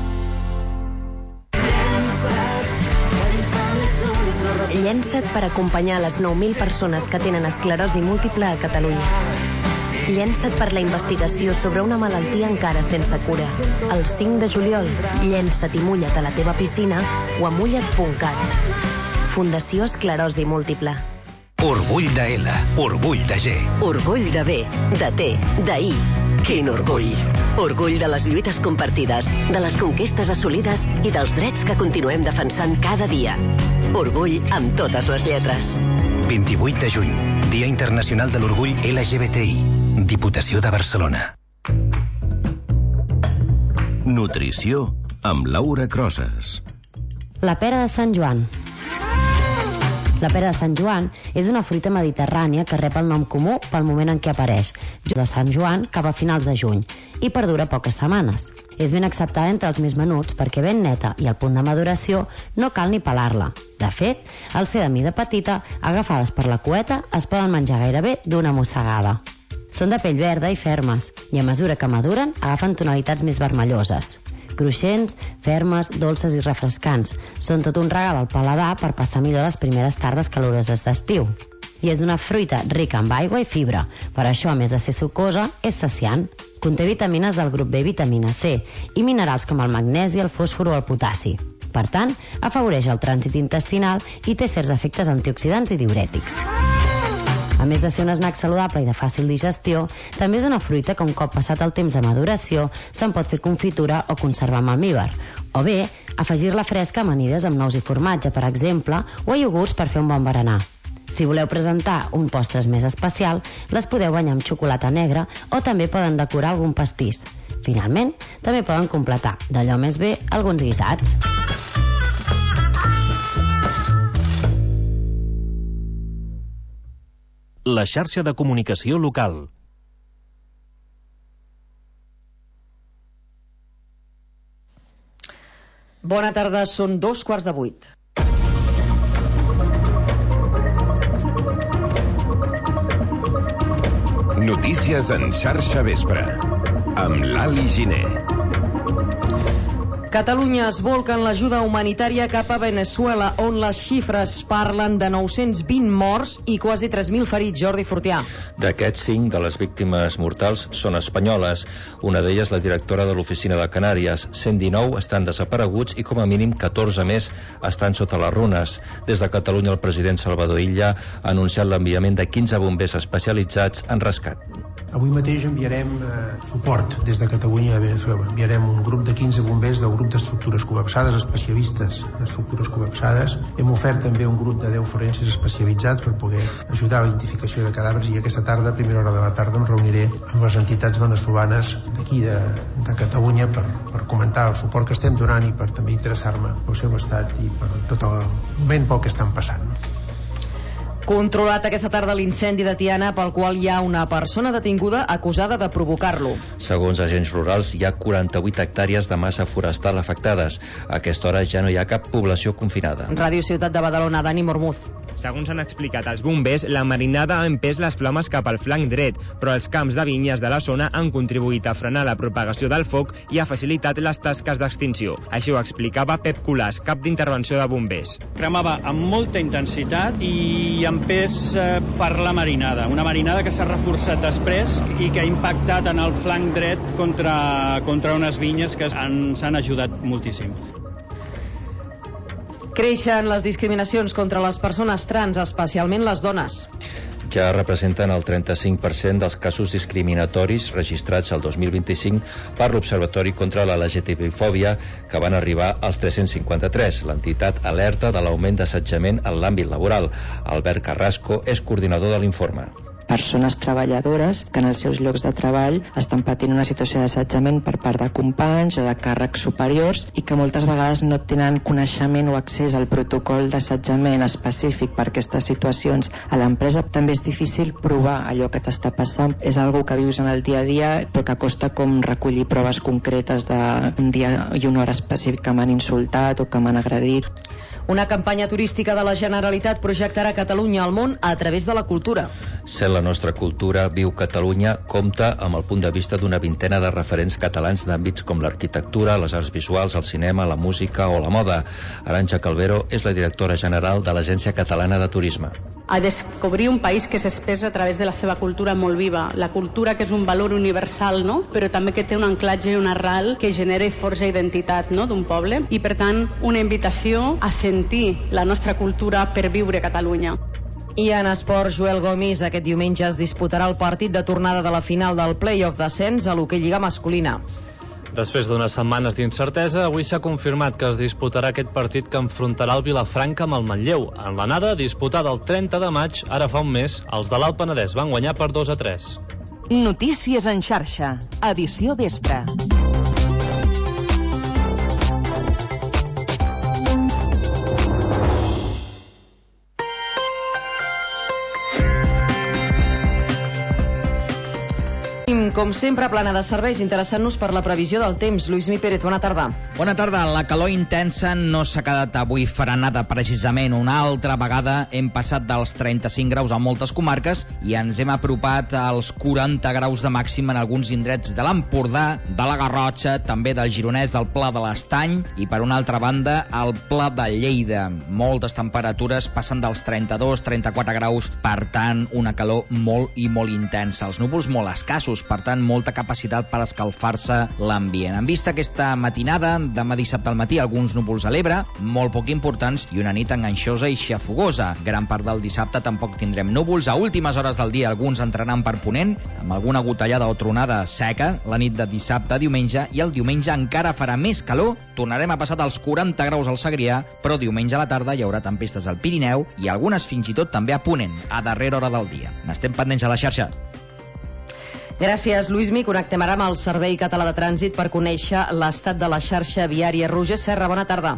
Llença't per acompanyar les 9.000 persones que tenen esclerosi múltiple a Catalunya. Llença't per la investigació sobre una malaltia encara sense cura. El 5 de juliol, llença't i mulla't a la teva piscina o a mulla't.cat. Fundació Esclerosi Múltiple. Orgull de L, orgull de G. Orgull de B, de T, de I. Quin orgull! Orgull de les lluites compartides, de les conquestes assolides i dels drets que continuem defensant cada dia. Orgull amb totes les lletres. 28 de juny, Dia Internacional de l'Orgull LGBTI. Diputació de Barcelona. Nutrició amb Laura Crosas. La pera de Sant Joan. La pera de Sant Joan és una fruita mediterrània que rep el nom comú pel moment en què apareix, de Sant Joan cap a finals de juny, i perdura poques setmanes. És ben acceptada entre els més menuts perquè ben neta i al punt de maduració no cal ni pelar-la. De fet, al ser de mida petita, agafades per la cueta, es poden menjar gairebé d'una mossegada. Són de pell verda i fermes, i a mesura que maduren agafen tonalitats més vermelloses. Cruixents, fermes, dolces i refrescants. Són tot un regal al paladar per passar millor les primeres tardes caloroses d'estiu. I és una fruita rica en aigua i fibra. Per això, a més de ser sucosa, és saciant. Conté vitamines del grup B i vitamina C i minerals com el magnesi, el fòsfor o el potassi. Per tant, afavoreix el trànsit intestinal i té certs efectes antioxidants i diürètics. A més de ser un snack saludable i de fàcil digestió, també és una fruita que un cop passat el temps de maduració se'n pot fer confitura o conservar amb almíbar, o bé afegir-la fresca a amanides amb nous i formatge, per exemple, o a iogurts per fer un bon berenar. Si voleu presentar un postres més especial, les podeu banyar amb xocolata negra o també poden decorar algun pastís. Finalment, també poden completar, d'allò més bé, alguns guisats. La xarxa de comunicació local. Bona tarda, són 7:45. Notícies en xarxa vespre, amb l'Ali Giner. Catalunya es volca en l'ajuda humanitària cap a Veneçuela, on les xifres parlen de 920 morts i quasi 3.000 ferits. Jordi Fortià. D'aquests, 5 de les víctimes mortals són espanyoles. Una d'elles, la directora de l'Oficina de Canàries. 119 estan desapareguts i com a mínim 14 més estan sota les runes. Des de Catalunya, el president Salvador Illa ha anunciat l'enviament de 15 bombers especialitzats en rescat. Avui mateix enviarem suport des de Catalunya a Veneçuela. Enviarem un grup de 15 bombers del grup d'estructures col·lapsades, especialistes en estructures col·lapsades. Hem ofert també un grup de 10 forenses especialitzats per poder ajudar a la identificació de cadàvers, i aquesta tarda, a primera hora de la tarda, em reuniré amb les entitats veneçolanes d'aquí de Catalunya per comentar el suport que estem donant i per també interessar-me pel seu estat i per tot el moment pel que estan passant. Controlat aquesta tarda l'incendi de Tiana, pel qual hi ha una persona detinguda acusada de provocar-lo. Segons agents rurals, hi ha 48 hectàrees de massa forestal afectades. A aquesta hora ja no hi ha cap població confinada. Ràdio Ciutat de Badalona, Dani Mormuz. Segons han explicat els bombers, la marinada ha empès les flames cap al flanc dret, però els camps de vinyes de la zona han contribuït a frenar la propagació del foc i ha facilitat les tasques d'extinció. Així ho explicava Pep Colàs, cap d'intervenció de bombers. Cremava amb molta intensitat i empès per la marinada. Una marinada que s'ha reforçat després i que ha impactat en el flanc dret contra unes vinyes que ens han ajudat moltíssim. Creixen les discriminacions contra les persones trans, especialment les dones. Ja representen el 35% dels casos discriminatoris registrats el 2025 per l'Observatori contra la LGTBI-fòbia, que van arribar als 353. L'entitat alerta de l'augment d'assetjament en l'àmbit laboral. Albert Carrasco és coordinador de l'informe. Persones treballadores que en els seus llocs de treball estan patint una situació d'assetjament per part de companys o de càrrecs superiors i que moltes vegades no tenen coneixement o accés al protocol d'assetjament específic per aquestes situacions a l'empresa. També és difícil provar allò que t'està passant. És algo que vius en el dia a dia, però que costa com recollir proves concretes d'un dia i una hora específic que m'han insultat o que m'han agredit. Una campanya turística de la Generalitat projectarà Catalunya al món a través de la cultura. Sent la nostra cultura, Viu Catalunya compta amb el punt de vista d'una vintena de referents catalans d'àmbits com l'arquitectura, les arts visuals, el cinema, la música o la moda. Arantxa Calvero és la directora general de l'Agència Catalana de Turisme. A descobrir un país que s'expressa a través de la seva cultura molt viva. La cultura que és un valor universal, no? Però també que té un anclatge i un arrel que genera i forja identitat, no? D'un poble. I per tant, una invitació a sentir la nostra cultura per viure a Catalunya. I en esport, Joel Gomis, aquest diumenge es disputarà el partit de tornada de la final del play-off d'ascens a l'hoquei lliga masculina. Després d'unes setmanes d'incertesa, avui s'ha confirmat que es disputarà aquest partit que enfrontarà el Vilafranca amb el Manlleu. En l'anada, disputada el 30 de maig, ara fa un mes, els de l'Alt Penedès van guanyar per 2-3. Notícies en xarxa, edició vespre. com sempre, plana de serveis, interessant-nos per la previsió del temps. Lluís Mi Pérez, bona tarda. Bona tarda. La calor intensa no s'ha quedat avui frenada, precisament. Una altra vegada hem passat dels 35 graus a moltes comarques i ens hem apropat als 40 graus de màxim en alguns indrets de l'Empordà, de la Garrotxa, també del Gironès, del Pla de l'Estany i, per una altra banda, al Pla de Lleida. Moltes temperatures passen dels 32-34 graus, per tant, una calor molt i molt intensa. Els núvols molt escassos, per tant, molta capacitat per escalfar-se l'ambient. En vista aquesta matinada, demà dissabte al matí, alguns núvols a l'Ebre, molt poc importants, i una nit enganxosa i xafogosa. Gran part del dissabte tampoc tindrem núvols. A últimes hores del dia alguns entraran per ponent, amb alguna gotellada o tronada seca, la nit de dissabte a diumenge, i el diumenge encara farà més calor. Tornarem a passar dels 40 graus al Segrià, però diumenge a la tarda hi haurà tempestes al Pirineu i algunes fins i tot també a ponent, a darrera hora del dia. N'estem pendents a la xarxa. Gràcies, Lluís Mi. Connectem ara amb el Servei Català de Trànsit per conèixer l'estat de la xarxa viària. Roger Serra, bona tarda.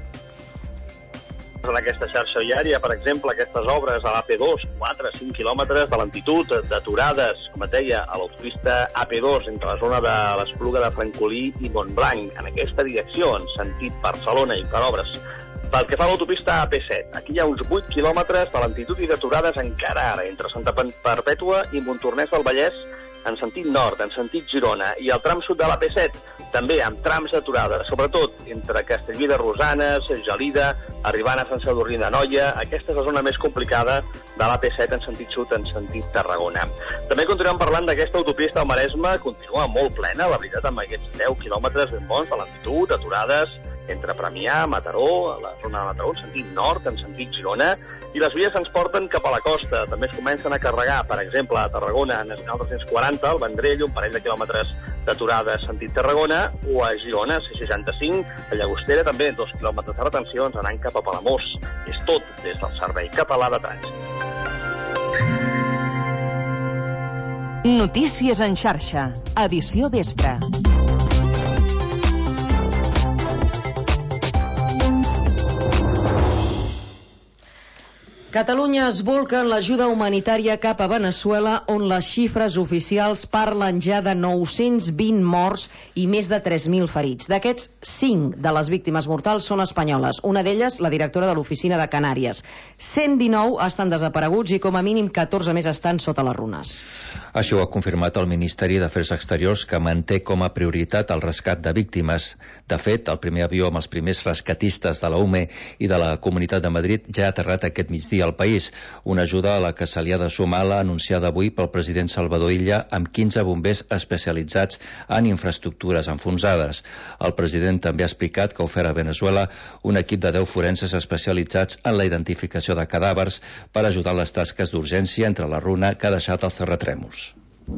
En aquesta xarxa viària, per exemple, aquestes obres a l'AP2, 4-5 quilòmetres de lentitud, d'aturades, com et deia, a l'autopista AP2, entre la zona de l'Espluga de Francolí i Montblanc, en aquesta direcció, en sentit Barcelona i per obres. Pel que fa a l'autopista AP7, aquí hi ha uns 8 quilòmetres de lentitud i d'aturades encara ara, entre Santa Perpètua i Montornès del Vallès, en sentit nord, en sentit Girona, i el tram sud de l'AP7, també amb trams d'aturada, sobretot entre Castellví de Rosanes, Gelida, arribant a Sant Sadurní d'Anoia. Aquesta és la zona més complicada de l'AP7 en sentit sud, en sentit Tarragona. També continuem parlant d'aquesta autopista al Maresme, continua molt plena, la veritat, amb aquests 10 quilòmetres ben bons de lentitud, aturades, entre Premià, Mataró, a la zona de Mataró, en sentit nord, en sentit Girona, i les vies ens porten cap a la costa. També es comencen a carregar, per exemple, a Tarragona, a Nacional 240, al Vendrell, un parell de quilòmetres d'aturada en sentit Tarragona, o a Girona, C65, a Llagostera, també 2 quilòmetres de retencions anant cap a Palamós. És tot des del Servei Català de Trànsit. Notícies en xarxa, edició vespre. Catalunya es bolca en l'ajuda humanitària cap a Veneçuela, on les xifres oficials parlen ja de 920 morts i més de 3.000 ferits. D'aquests, 5 de les víctimes mortals són espanyoles. Una d'elles, la directora de l'oficina de Canàries. 119 estan desapareguts i com a mínim 14 més estan sota les runes. Això ho ha confirmat el Ministeri d'Afers Exteriors, que manté com a prioritat el rescat de víctimes. De fet, el primer avió amb els primers rescatistes de la UME i de la Comunitat de Madrid ja ha aterrat aquest migdia al país, una ajuda a la que se li ha de sumar la anunciada avui pel president Salvador Illa amb 15 bombers especialitzats en infraestructures enfonsades. El president també ha explicat que ha ofert a Veneçuela un equip de 10 forenses especialitzats en la identificació de cadàvers per ajudar les tasques d'urgència entre la runa que ha deixat els terratrèmols.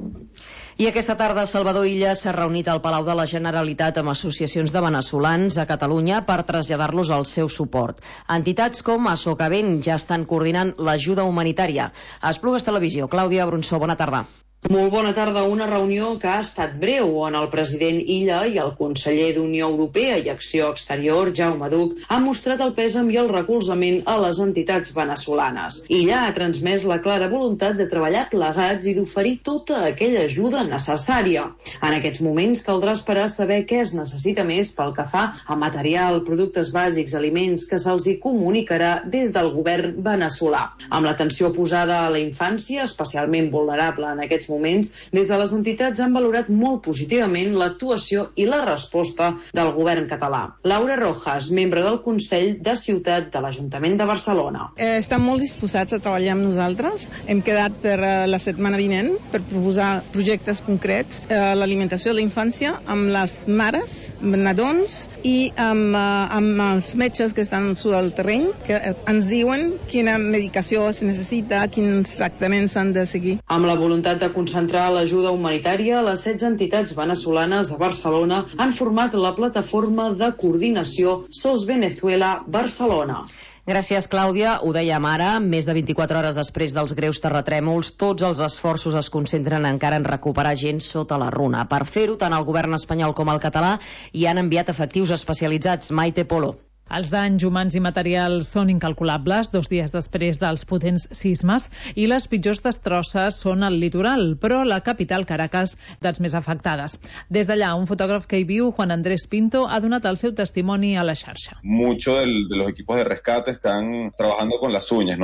I aquesta tarda Salvador Illa s'ha reunit al Palau de la Generalitat amb associacions de veneçolans a Catalunya per traslladar-los el seu suport. Entitats com Socavent ja estan coordinant l'ajuda humanitària. A Esplugues Televisió, Clàudia Brunçó, bona tarda. Molt bona tarda. Una reunió que ha estat breu, on el president Illa i el conseller d'Unió Europea i Acció Exterior, Jaume Duch, han mostrat el pèsam i el recolzament a les entitats veneçolanes. Illa ha transmès la clara voluntat de treballar plegats i d'oferir tota aquella ajuda necessària. En aquests moments caldrà esperar a saber què es necessita més pel que fa a material, productes bàsics, aliments, que se'ls hi comunicarà des del govern veneçolà. Amb l'atenció posada a la infància, especialment vulnerable en aquests moments, des de les entitats han valorat molt positivament l'actuació i la resposta del govern català. Laura Rojas, membre del Consell de Ciutat de l'Ajuntament de Barcelona. Estan molt disposats a treballar amb nosaltres. Hem quedat per la setmana vinent per proposar projectes concrets, l'alimentació de la infància, amb les mares, nadons i amb els metges que estan sobre el terreny, que ens diuen quina medicació es necessita, quins tractaments s'han de seguir. Amb la voluntat de concentrar l'ajuda humanitària, les 16 entitats veneçolanes a Barcelona han format la plataforma de coordinació SOS Venezuela Barcelona. Gràcies, Clàudia. Ho dèiem ara, més de 24 hores després dels greus terratrèmols, tots els esforços es concentren encara en recuperar gent sota la runa. Per fer-ho, tant el govern espanyol com el català hi han enviat efectius especialitzats. Maite Polo. Els danys humans i materials són incalculables 2 dies després dels potents sismes i les pitjors destrosses són al litoral, però la capital, Caracas, dels més afectades. Des d'allà, un fotògraf que hi viu, Juan Andrés Pinto, ha donat el seu testimoni a la xarxa. Muchos de los equipos de rescate están trabajando con las uñas,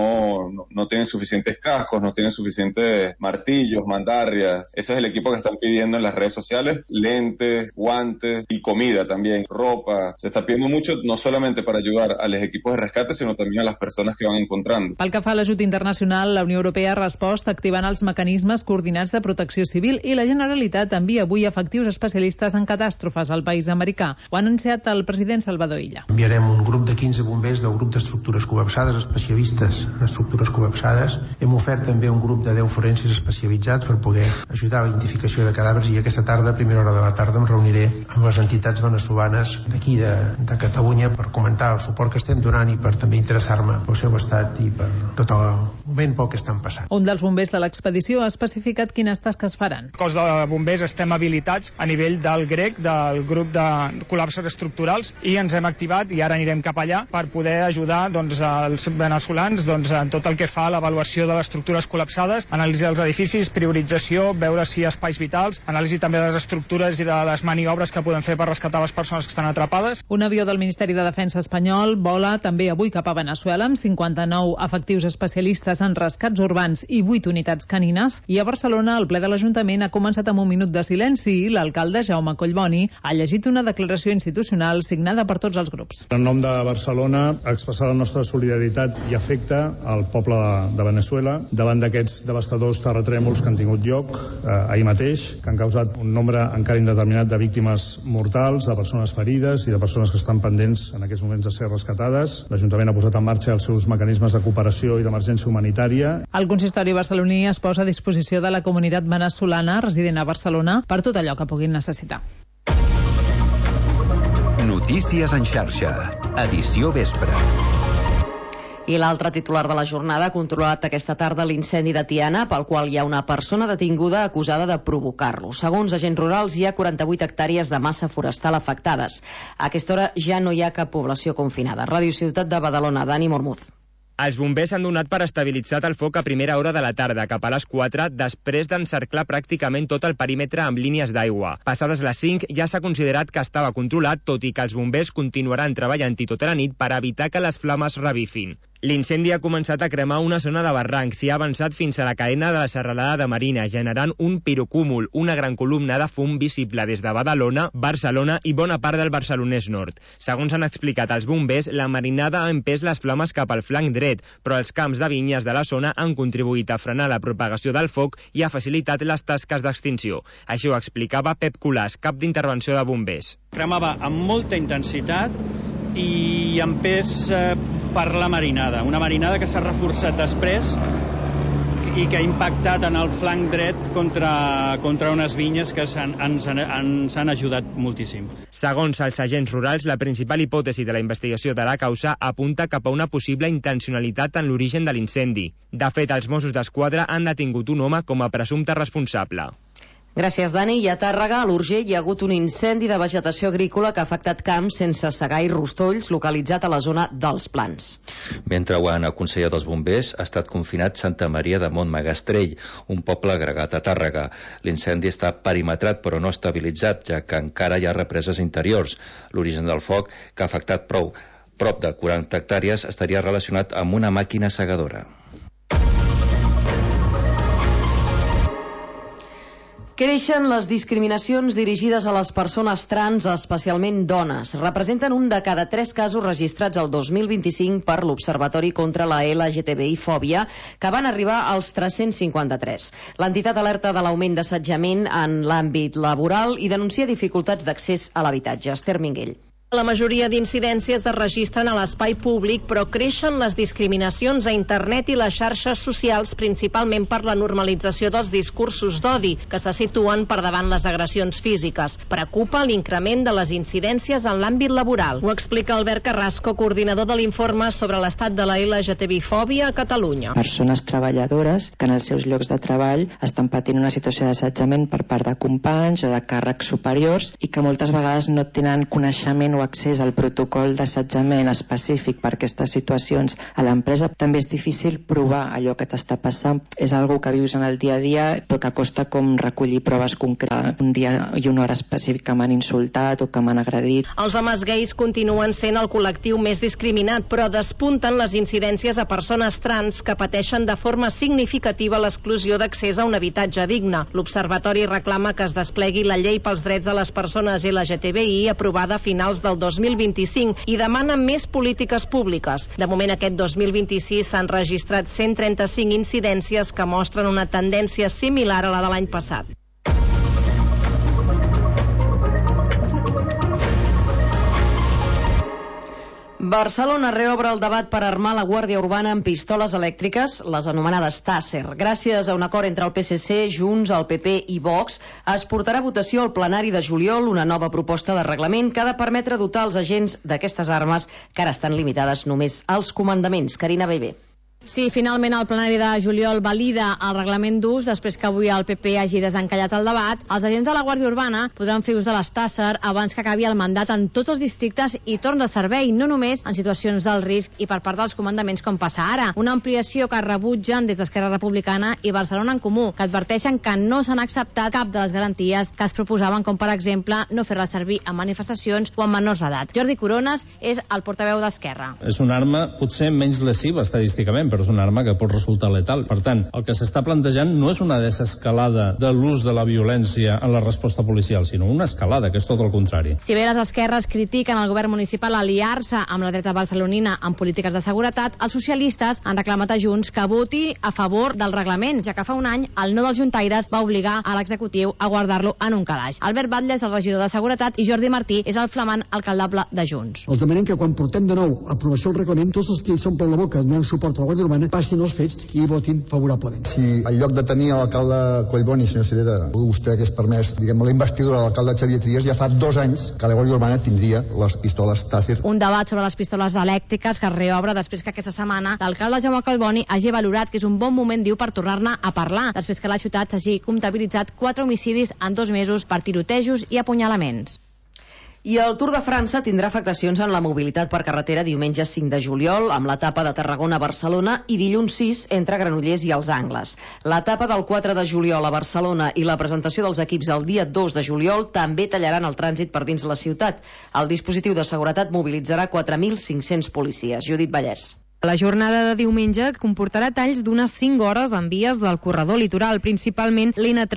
no tienen suficientes cascos, no tienen suficientes martillos, mandarrias. Ese es el equipo que están pidiendo en las redes sociales, lentes, guantes y comida también, ropa. Se está pidiendo mucho, no solamente para ayudar a los equipos de rescate, sino también a las personas que van encontrando. Pel que fa a l'ajut internacional, la Unió Europea ha respost activant els mecanismes coordinats de protecció civil i la Generalitat envia avui efectius especialistes en catàstrofes al país americà. Ho ha anunciat el president Salvador Illa. Enviarem un grup de 15 bombers del grup d'estructures col·lapsades, especialistes en estructures col·lapsades. Hem ofert també un grup de 10 forensis especialitzats per poder ajudar a la identificació de cadàvers i aquesta tarda, a primera hora de la tarda, em reuniré amb les entitats veneçolanes d'aquí de Catalunya per comentar el suport que estem donant i per també interessar-me pel seu estat i per tot el moment pel que estan passant. Un dels bombers de l'expedició ha especificat quines tasques faran. El cos de bombers estem habilitats a nivell del GREC, del grup de col·lapses estructurals, i ens hem activat i ara anirem cap allà per poder ajudar els veneçolans en tot el que fa a l'avaluació de les estructures col·lapsades, anàlisi dels edificis, priorització, veure si hi ha espais vitals, anàlisi també de les estructures i de les maniobres que podem fer per rescatar les persones que estan atrapades. Un avió del Ministeri de Defensa espanyol vola també avui cap a Veneçuela amb 59 efectius especialistes en rescats urbans i 8 unitats canines, i a Barcelona el ple de l'Ajuntament ha començat amb un minut de silenci i l'alcalde Jaume Collboni ha llegit una declaració institucional signada per tots els grups. En nom de Barcelona, expressar la nostra solidaritat i afecte al poble de Veneçuela davant d'aquests devastadors terratrèmols que han tingut lloc ahir mateix, que han causat un nombre encara indeterminat de víctimes mortals, de persones ferides i de persones que estan pendents en aquests moments de ser rescatades. L'Ajuntament ha posat en marxa els seus mecanismes de cooperació i d'emergència humanitària. El consistori barceloní es posa a disposició de la comunitat venezolana resident a Barcelona per tot allò que puguin necessitar. Notícies en xarxa, edició vespre. I l'altre titular de la jornada ha controlat aquesta tarda l'incendi de Tiana, pel qual hi ha una persona detinguda acusada de provocar-lo. Segons agents rurals, hi ha 48 hectàrees de massa forestal afectades. A aquesta hora ja no hi ha cap població confinada. Ràdio Ciutat de Badalona, Dani Mormuz. Els bombers han donat per estabilitzat el foc a primera hora de la tarda, cap a les 4, després d'encerclar pràcticament tot el perímetre amb línies d'aigua. Passades les 5, ja s'ha considerat que estava controlat, tot i que els bombers continuaran treballant-hi tota la nit per evitar que les flames revifin. L'incendi ha començat a cremar una zona de barrancs i ha avançat fins a la caena de la serralada de Marina, generant un pirocúmul, una gran columna de fum visible des de Badalona, Barcelona i bona part del Barcelonès Nord. Segons han explicat els bombers, la marinada ha empès les flames cap al flanc dret, però els camps de vinyes de la zona han contribuït a frenar la propagació del foc i ha facilitat les tasques d'extinció. Això ho explicava Pep Colàs, cap d'intervenció de bombers. Cremava amb molta intensitat i empès per la marinada, una marinada que s'ha reforçat després i que ha impactat en el flanc dret contra unes vinyes que ens han ajudat moltíssim. Segons els agents rurals, la principal hipòtesi de la investigació de la causa apunta cap a una possible intencionalitat en l'origen de l'incendi. De fet, els Mossos d'Esquadra han detingut un home com a presumpte responsable. Gràcies, Dani. I a Tàrrega, a l'Urgell, hi ha hagut un incendi de vegetació agrícola que ha afectat camps sense segar i rostolls, localitzat a la zona dels Plans. Mentre ho han aconsellat els bombers, ha estat confinat Santa Maria de Montmagastrell, un poble agregat a Tàrrega. L'incendi està perimetrat però no estabilitzat, ja que encara hi ha represes interiors. L'origen del foc, que ha afectat prop de 40 hectàrees, estaria relacionat amb una màquina segadora. Creixen les discriminacions dirigides a les persones trans, especialment dones. Representen un de cada 3 casos registrats el 2025 per l'Observatori contra la LGTBI-fòbia, que van arribar als 353. L'entitat alerta de l'augment d'assetjament en l'àmbit laboral i denuncia dificultats d'accés a l'habitatge. Esther Minguell. La majoria d'incidències es registren a l'espai públic, però creixen les discriminacions a internet i les xarxes socials, principalment per la normalització dels discursos d'odi, que se situen per davant les agressions físiques. Preocupa l'increment de les incidències en l'àmbit laboral. Ho explica Albert Carrasco, coordinador de l'informe sobre l'estat de la LGTBI-fòbia a Catalunya. Persones treballadores que en els seus llocs de treball estan patint una situació d'assetjament per part de companys o de càrrecs superiors i que moltes vegades no tenen coneixement o o accés al protocol d'assetjament específic per aquestes situacions a l'empresa, també és difícil provar allò que t'està passant. És algo que vius en el dia a dia, però que costa com recollir proves concretes. Un dia i una hora específic que m'han insultat o que m'han agredit. Els homes gais continuen sent el col·lectiu més discriminat, però despunten les incidències a persones trans que pateixen de forma significativa l'exclusió d'accés a un habitatge digne. L'Observatori reclama que es desplegui la llei pels drets de les persones LGTBI aprovada a finals del 2025 i demana més polítiques públiques. De moment, aquest 2026 s'han registrat 135 incidències que mostren una tendència similar a la de l'any passat. Barcelona reobre el debat per armar la Guàrdia Urbana amb pistoles elèctriques, les anomenades Taser. Gràcies a un acord entre el PSC, Junts, el PP i Vox, es portarà a votació al plenari de juliol una nova proposta de reglament que ha de permetre dotar els agents d'aquestes armes que ara estan limitades només als comandaments. Carina Bebé. Sí, finalment el plenari de juliol valida el reglament d'ús després que avui el PP hagi desencallat el debat. Els agents de la Guàrdia Urbana podran fer ús de les Taser abans que acabi el mandat en tots els districtes i torn de servei, no només en situacions d'alt risc i per part dels comandaments com passa ara. Una ampliació que rebutgen des d'Esquerra Republicana i Barcelona en Comú, que adverteixen que no s'han acceptat cap de les garanties que es proposaven, com per exemple no fer-la servir en manifestacions o en menors d'edat. Jordi Corones és el portaveu d'Esquerra. És una arma potser menys lesiva estadísticament, però és una arma que pot resultar letal. Per tant, el que s'està plantejant no és una desescalada de l'ús de la violència en la resposta policial, sinó una escalada, que és tot el contrari. Si bé les esquerres critiquen el govern municipal aliar-se amb la dreta barcelonina en polítiques de seguretat, els socialistes han reclamat a Junts que voti a favor del reglament, ja que fa un any el no dels juntaires va obligar a l'executiu a guardar-lo en un calaix. Albert Batlle és el regidor de Seguretat i Jordi Martí és el flamant alcaldable de Junts. Els demanem que quan portem de nou a aprovació el reglament, tots els que s'omplen la boca donant suport a la Guàrdia Urbana passin els fets i votin favorablement. Si en lloc de tenir l'alcalde Collboni, senyor Cirera, vostè hagués permès, diguem, la investidura de l'alcalde Xavier Trias, ja fa 2 anys que la Guàrdia Urbana tindria les pistoles Taser. Un debat sobre les pistoles elèctriques que es reobre després que aquesta setmana l'alcalde Jaume Collboni hagi valorat que és un bon moment, diu, per tornar-ne a parlar, després que la ciutat s'hagi comptabilitzat 4 homicidis en 2 mesos per tirotejos i apunyalaments. I el Tour de França tindrà afectacions en la mobilitat per carretera diumenge 5 de juliol, amb l'etapa de Tarragona a Barcelona i dilluns 6 entre Granollers i els Angles. L'etapa del 4 de juliol a Barcelona i la presentació dels equips el dia 2 de juliol també tallaran el trànsit per dins la ciutat. El dispositiu de seguretat mobilitzarà 4.500 policies. Judit Vallès. La jornada de diumenge comportarà talls d'unes 5 hores en vies del corredor litoral, principalment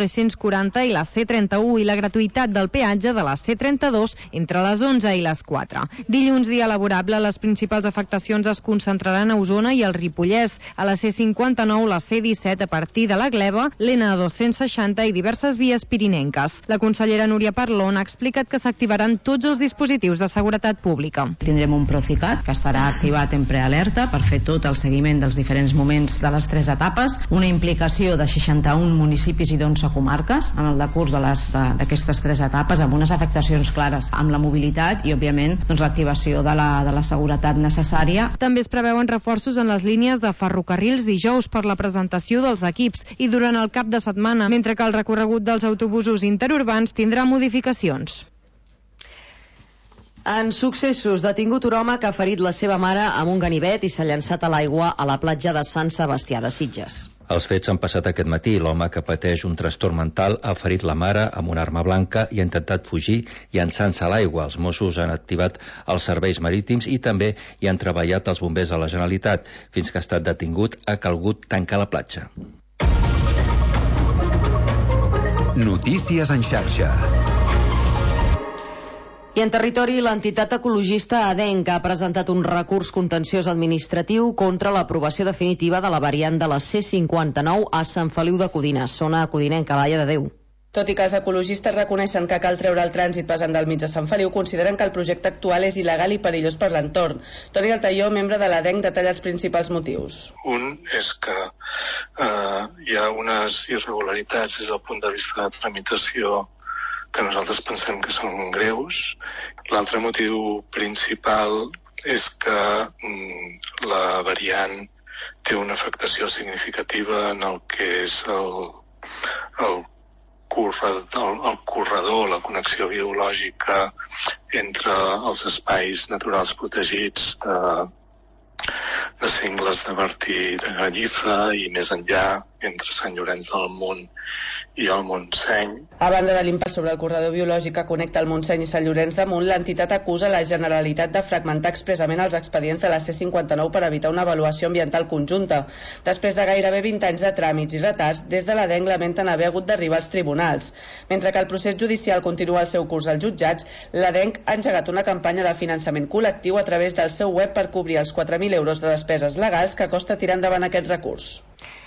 l'N340 i la C31 i la gratuïtat del peatge de la C32 entre les 11 i les 4. Dilluns, dia laborable, les principals afectacions es concentraran a Osona i al Ripollès, a la C59, la C17 a partir de la Gleva, l'N260 i diverses vies pirinenques. La consellera Núria Parlon ha explicat que s'activaran tots els dispositius de seguretat pública. Tindrem un Procicat que estarà activat en prealerta per fer tot el seguiment dels diferents moments de les 3 etapes, una implicació de 61 municipis i d'11 comarques en el decurs d'aquestes 3 etapes, amb unes afectacions clares amb la mobilitat i, òbviament, l'activació de la seguretat necessària. També es preveuen reforços en les línies de ferrocarrils dijous per la presentació dels equips i durant el cap de setmana, mentre que el recorregut dels autobusos interurbans tindrà modificacions. En successos, detingut un home que ha ferit la seva mare amb un ganivet i s'ha llançat a l'aigua a la platja de Sant Sebastià de Sitges. Els fets han passat aquest matí. L'home que pateix un trastorn mental ha ferit la mare amb una arma blanca i ha intentat fugir llançant-se a l'aigua. Els Mossos han activat els serveis marítims i també hi han treballat els bombers de la Generalitat. Fins que ha estat detingut, ha calgut tancar la platja. Notícies en xarxa. I en territori, l'entitat ecologista ADENC ha presentat un recurs contenciós administratiu contra l'aprovació definitiva de la variant de la C59 a Sant Feliu de Codines, zona codinenca, Laia de Déu. Tot i que els ecologistes reconeixen que cal treure el trànsit passant del mig de Sant Feliu, consideren que el projecte actual és il·legal i perillós per l'entorn. Toni Altaió, membre de l'ADENC, detalla els principals motius. Un és que hi ha unes irregularitats des del punt de vista de tramitació que nosaltres pensem que són greus. L'altre motiu principal és que la variant té una afectació significativa en el que és el corredor, la connexió biològica entre els espais naturals protegits de Cingles de Bertí i de Gallifa i més enllà entre Sant Llorenç del Munt i el Montseny. A banda de l'impacte sobre el corredor biològic que connecta el Montseny i Sant Llorenç de Munt, l'entitat acusa la Generalitat de fragmentar expressament els expedients de la C-59 per evitar una avaluació ambiental conjunta. Després de gairebé 20 anys de tràmits i retards, des de l'ADENC lamenten haver hagut d'arribar als tribunals. Mentre que el procés judicial continua el seu curs als jutjats, l'ADENC ha engegat una campanya de finançament col·lectiu a través del seu web per cobrir els 4.000 euros de despeses legals que costa tirar endavant aquest recurs.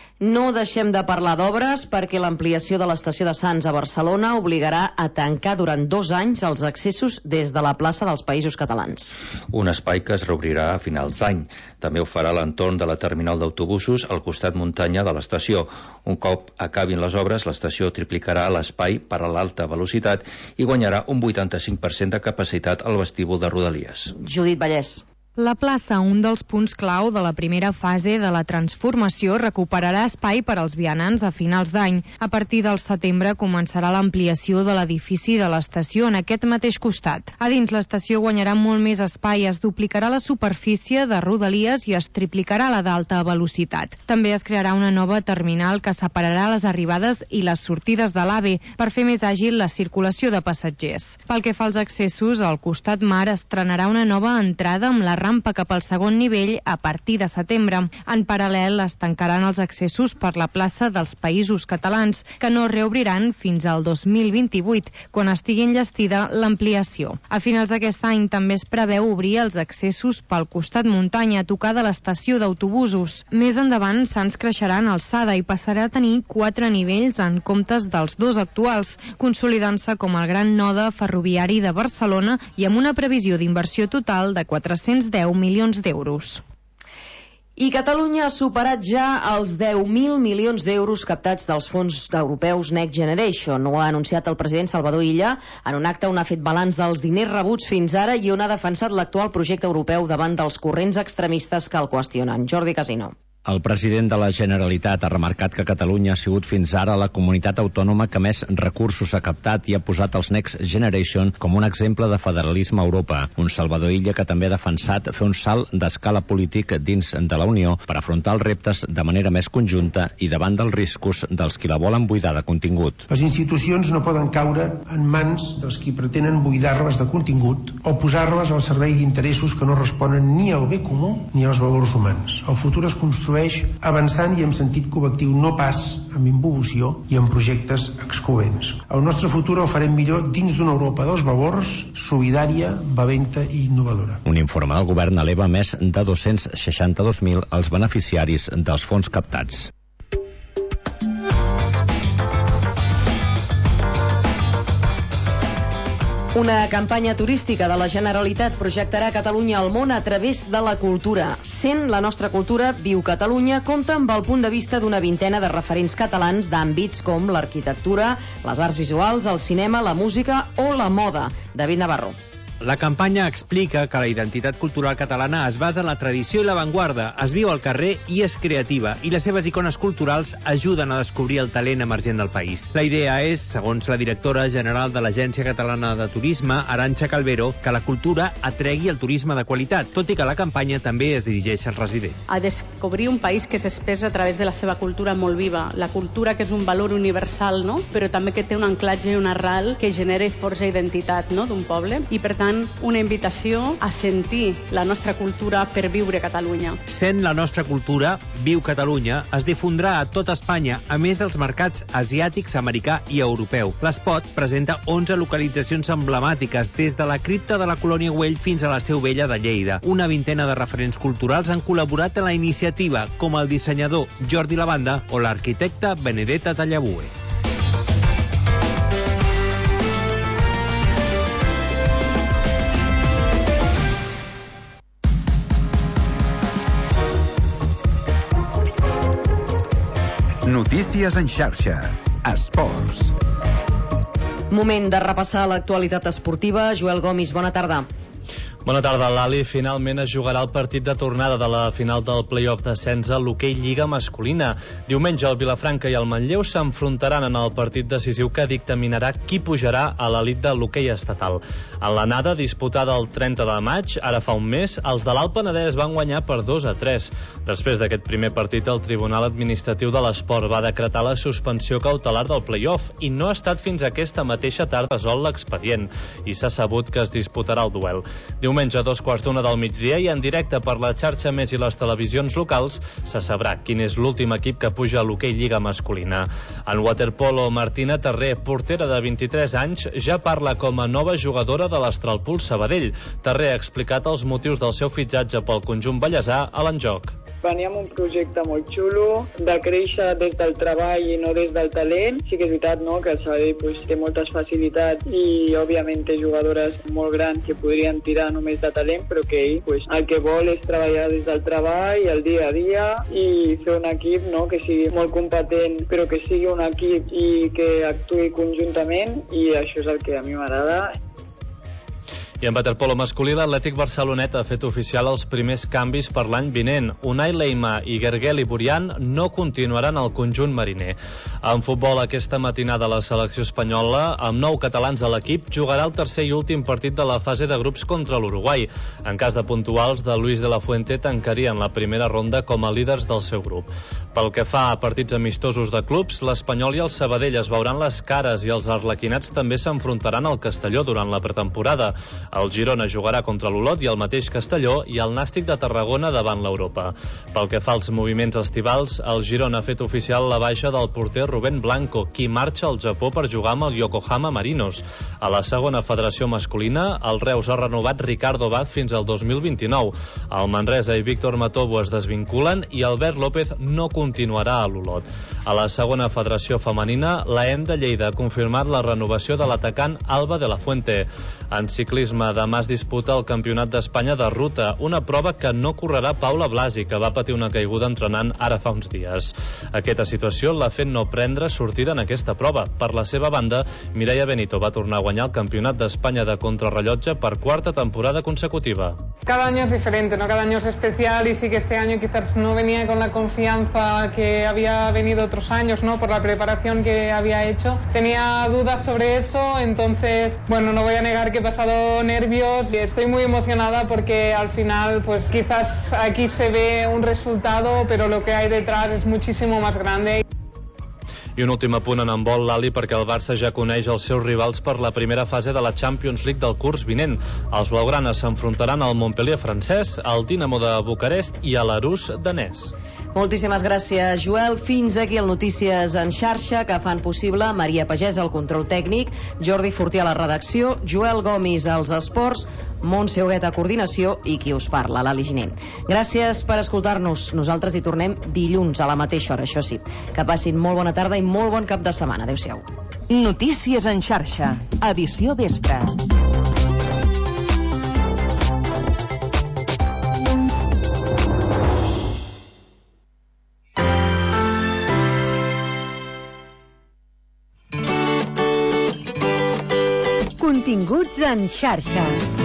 No deixem de parlar d'obres perquè l'ampliació de l'estació de Sants a Barcelona obligarà a tancar durant 2 anys els accessos des de la plaça dels Països Catalans. Un espai que es reobrirà a finals d'any. També ho farà l'entorn de la terminal d'autobusos al costat muntanya de l'estació. Un cop acabin les obres, l'estació triplicarà l'espai per a l'alta velocitat i guanyarà un 85% de capacitat al vestíbul de Rodalies. Judit Vallès. La plaça, un dels punts clau de la primera fase de la transformació, recuperarà espai per als vianants a finals d'any. A partir del setembre començarà l'ampliació de l'edifici de l'estació en aquest mateix costat. A dins, l'estació guanyarà molt més espai, es duplicarà la superfície de Rodalies i es triplicarà la d'alta velocitat. També es crearà una nova terminal que separarà les arribades i les sortides de l'AVE per fer més àgil la circulació de passatgers. Pel que fa als accessos, al costat mar estrenarà una nova entrada amb la rampa cap al segon nivell a partir de setembre. En paral·lel es tancaran els accessos per la plaça dels Països Catalans, que no reobriran fins al 2028, quan estigui enllestida l'ampliació. A finals d'aquest any també es preveu obrir els accessos pel costat muntanya a tocar de l'estació d'autobusos. Més endavant, Sants creixerà en alçada i passarà a tenir 4 nivells en comptes dels 2 actuals, consolidant-se com el gran node ferroviari de Barcelona i amb una previsió d'inversió total de 410 milions d'euros. I Catalunya ha superat ja els 10.000 milions d'euros captats dels fons europeus Next Generation. Ho ha anunciat el president Salvador Illa en un acte on ha fet balanç dels diners rebuts fins ara i on ha defensat l'actual projecte europeu davant dels corrents extremistes que el qüestionen. Jordi Casino. El president de la Generalitat ha remarcat que Catalunya ha sigut fins ara la comunitat autònoma que més recursos ha captat i ha posat els Next Generation com un exemple de federalisme a Europa. Un Salvador Illa que també ha defensat fer un salt d'escala polític dins de la Unió per afrontar els reptes de manera més conjunta i davant dels riscos dels qui la volen buidar de contingut. Les institucions no poden caure en mans dels qui pretenen buidar-les de contingut o posar-les al servei d'interessos que no responen ni al bé comú ni als valors humans. El futur es construeix avançant i amb sentit col·lectiu, no pas amb imbubució i amb projectes excloents. El nostre futur el farem millor dins d'una Europa dels valors, solidària, valenta i innovadora. Un informe del govern eleva més de 262.000 els beneficiaris dels fons captats. Una campanya turística de la Generalitat projectarà Catalunya al món a través de la cultura. Sent la nostra cultura, Viu Catalunya compta amb el punt de vista d'una vintena de referents catalans d'àmbits com l'arquitectura, les arts visuals, el cinema, la música o la moda. David Navarro. La campanya explica que la identitat cultural catalana es basa en la tradició i l'avantguarda, es viu al carrer i és creativa, i les seves icones culturals ajuden a descobrir el talent emergent del país. La idea és, segons la directora general de l'Agència Catalana de Turisme, Arantxa Calvero, que la cultura atregui el turisme de qualitat, tot i que la campanya també es dirigeix als residents. A descobrir un país que s'expressa a través de la seva cultura molt viva, la cultura que és un valor universal, no? Però també que té un anclatge i un arrel que genera força identitat, no? D'un poble, i per tant una invitació a sentir la nostra cultura per viure Catalunya. Sent la nostra cultura, Viu Catalunya es difondrà a tot Espanya, a més dels mercats asiàtics, americà i europeu. L'espot presenta 11 localitzacions emblemàtiques, des de la cripta de la Colònia Güell fins a la Seu Vella de Lleida. Una vintena de referents culturals han col·laborat en la iniciativa, com el dissenyador Jordi Lavanda o l'arquitecte Benedetta Tallabue. Notícies en xarxa. Esports. Moment de repassar l'actualitat esportiva. Joel Gomis, bona tarda. Bona tarda, Lali. Finalment es jugarà el partit de tornada de la final del play-off d'ascens a l'hoquei Lliga masculina. Diumenge el Vilafranca i el Manlleu s'enfrontaran en el partit decisiu que dictaminarà qui pujarà a l'elit de l'hoquei estatal. En l'anada, disputada el 30 de maig, ara fa un mes, els de l'Alt Penedès van guanyar per 2-3. Després d'aquest primer partit, el Tribunal Administratiu de l'Esport va decretar la suspensió cautelar del play-off i no ha estat fins aquesta mateixa tarda resolt l'expedient i s'ha sabut que es disputarà el duel. Diumenge a 2:15 del migdia i en directe per la xarxa Més i les televisions locals se sabrà quin és l'últim equip que puja a l'hoquei Lliga masculina. En waterpolo, Martina Terré, portera de 23 anys, ja parla com a nova jugadora de l'Astralpool Sabadell. Terré ha explicat els motius del seu fitxatge pel conjunt ballesà a l'Enjoc. Veníem un projecte molt xulo, de créixer des del treball i no des del talent. Sí que és veritat, no?, que el Sabadell té moltes facilitats i, òbviament, té jugadores molt grans que podrien tirar només de talent, però que ell el que vol és treballar des del treball, el dia a dia, i fer un equip, no?, que sigui molt competent, però que sigui un equip i que actuï conjuntament, i això és el que a mi m'agrada. I en waterpolo masculí, l'Atlètic Barcelonet ha fet oficial els primers canvis per l'any vinent. Unai Leima i Gergely Burian no continuaran al conjunt mariner. En futbol, aquesta matinada la selecció espanyola, amb 9 catalans a l'equip, jugarà el tercer i últim partit de la fase de grups contra l'Uruguai. En cas de puntuals, de Luis de la Fuente tancarien la primera ronda com a líders del seu grup. Pel que fa a partits amistosos de clubs, l'Espanyol i el Sabadell es veuran les cares i els arlequinats també s'enfrontaran al Castelló durant la pretemporada. El Girona jugarà contra l'Olot i el mateix Castelló i el Nàstic de Tarragona davant l'Europa. Pel que fa als moviments estivals, el Girona ha fet oficial la baixa del porter Rubén Blanco, qui marxa al Japó per jugar amb el Yokohama Marinos. A la segona federació masculina, el Reus ha renovat Ricardo Vaz fins al 2029. El Manresa i Víctor Matobo es desvinculen i Albert López no continuarà a l'Olot. A la segona federació femenina, l'AEM de Lleida ha confirmat la renovació de l'atacant Alba de la Fuente. En ciclisme, demà es disputa el Campionat d'Espanya de ruta, una prova que no correrà Paula Blasi, que va patir una caiguda entrenant ara fa uns dies. Aquesta situació l'ha fet no prendre sortida en aquesta prova. Per la seva banda, Mireia Benito va tornar a guanyar el Campionat d'Espanya de contrarrellotge per quarta temporada consecutiva. Cada año es diferente, ¿no? Cada año es especial y sí que este año quizás no venía con la confianza que había venido otros años, ¿no? Por la preparación que había hecho. Tenía dudas sobre eso, entonces, bueno, no voy a negar que he pasado nervios y estoy muy emocionada porque al final, pues quizás aquí se ve un resultado, pero lo que hay detrás es muchísimo más grande. I un últim apunt en handbol, Lali, perquè el Barça ja coneix els seus rivals per la primera fase de la Champions League del curs vinent. Els blaugranes s'enfrontaran al Montpellier francès, al Dinamo de Bucarest i a l'Arús danès. Moltíssimes gràcies, Joel. Fins aquí el Notícies en xarxa, que fan possible Maria Pagès al control tècnic, Jordi Fortià a la redacció, Joel Gomis als esports, Montse Huguet a coordinació i qui us parla, Lali Giner. Gràcies per escoltar-nos. Nosaltres hi tornem dilluns a la mateixa hora, això sí. Que passin molt bona tarda i molt bon cap de setmana. Adéu-siau. Notícies en xarxa, edició vespre. Continguts en xarxa.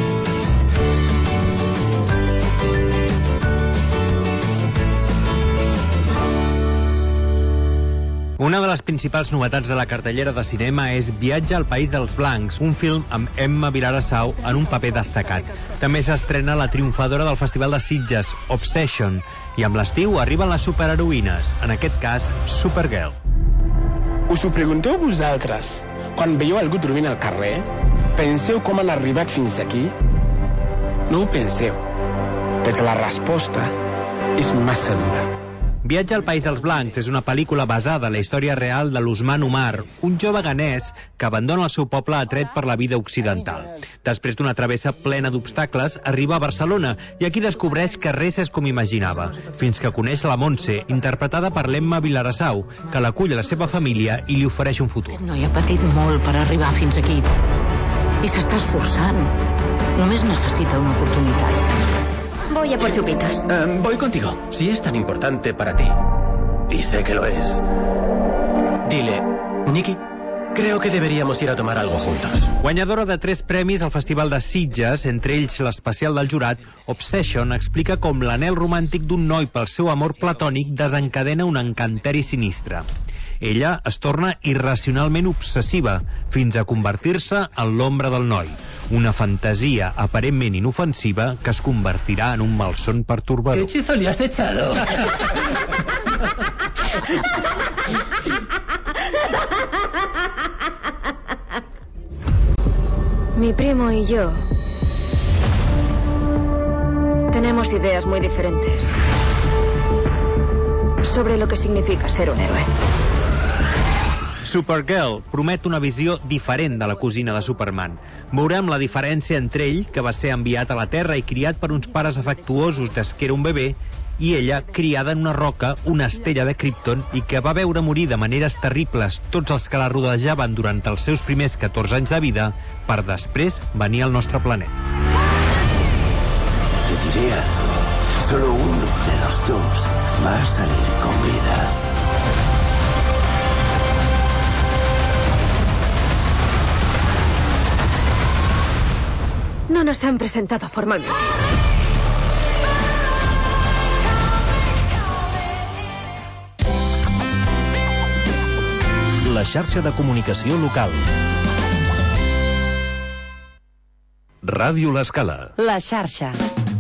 Una de les principals novetats de la cartellera de cinema és Viatge al País dels Blancs, un film amb Emma Vilarasau en un paper destacat. També s'estrena la triomfadora del Festival de Sitges, Obsession, i amb l'estiu arriben les superheroïnes, en aquest cas Supergirl. Us ho pregunteu vosaltres? Quan veieu algú dormint al carrer, penseu com han arribat fins aquí? No ho penseu, perquè la resposta és massa dura. Viatge al País dels Blancs és una pel·lícula basada en la història real de l'Usman Umar, un jove ganès que abandona el seu poble atret per la vida occidental. Després d'una travessa plena d'obstacles, arriba a Barcelona i aquí descobreix que res és com imaginava, fins que coneix la Montse, interpretada per l'Emma Vilarasau, que l'acull a la seva família i li ofereix un futur. No hi ha patit molt per arribar fins aquí i s'està esforçant. Només necessita una oportunitat. Voy a por chupitos. Voy contigo. Si es tan importante para ti. Y sé que lo es. Dile, Nicky, Creo que deberíamos ir a tomar algo juntos. Guanyadora de 3 premis al Festival de Sitges, entre ells l'especial del jurat, Obsession explica com l'anhel romàntic d'un noi pel seu amor platònic desencadena un encanteri sinistre. Ella es torna irracionalment obsessiva, fins a convertir-se en l'ombra del noi. Una fantasia aparentment inofensiva que es convertirà en un malson pertorbador. ¿Qué hechizo le has echado? Mi primo y yo tenemos ideas muy diferentes sobre lo que significa ser un héroe. Supergirl promet una visió diferent de la cosina de Superman. Veurem la diferència entre ell, que va ser enviat a la Terra i criat per uns pares afectuosos des que era un bebè, i ella, criada en una roca, una estella de Krypton, i que va veure morir de maneres terribles tots els que la rodejaven durant els seus primers 14 anys de vida, per després venir al nostre planeta. Te diré algo. Solo uno de los dos va a salir con vida. No nos han presentado formalmente. La xarxa de comunicació local. Ràdio L'Escala. La xarxa.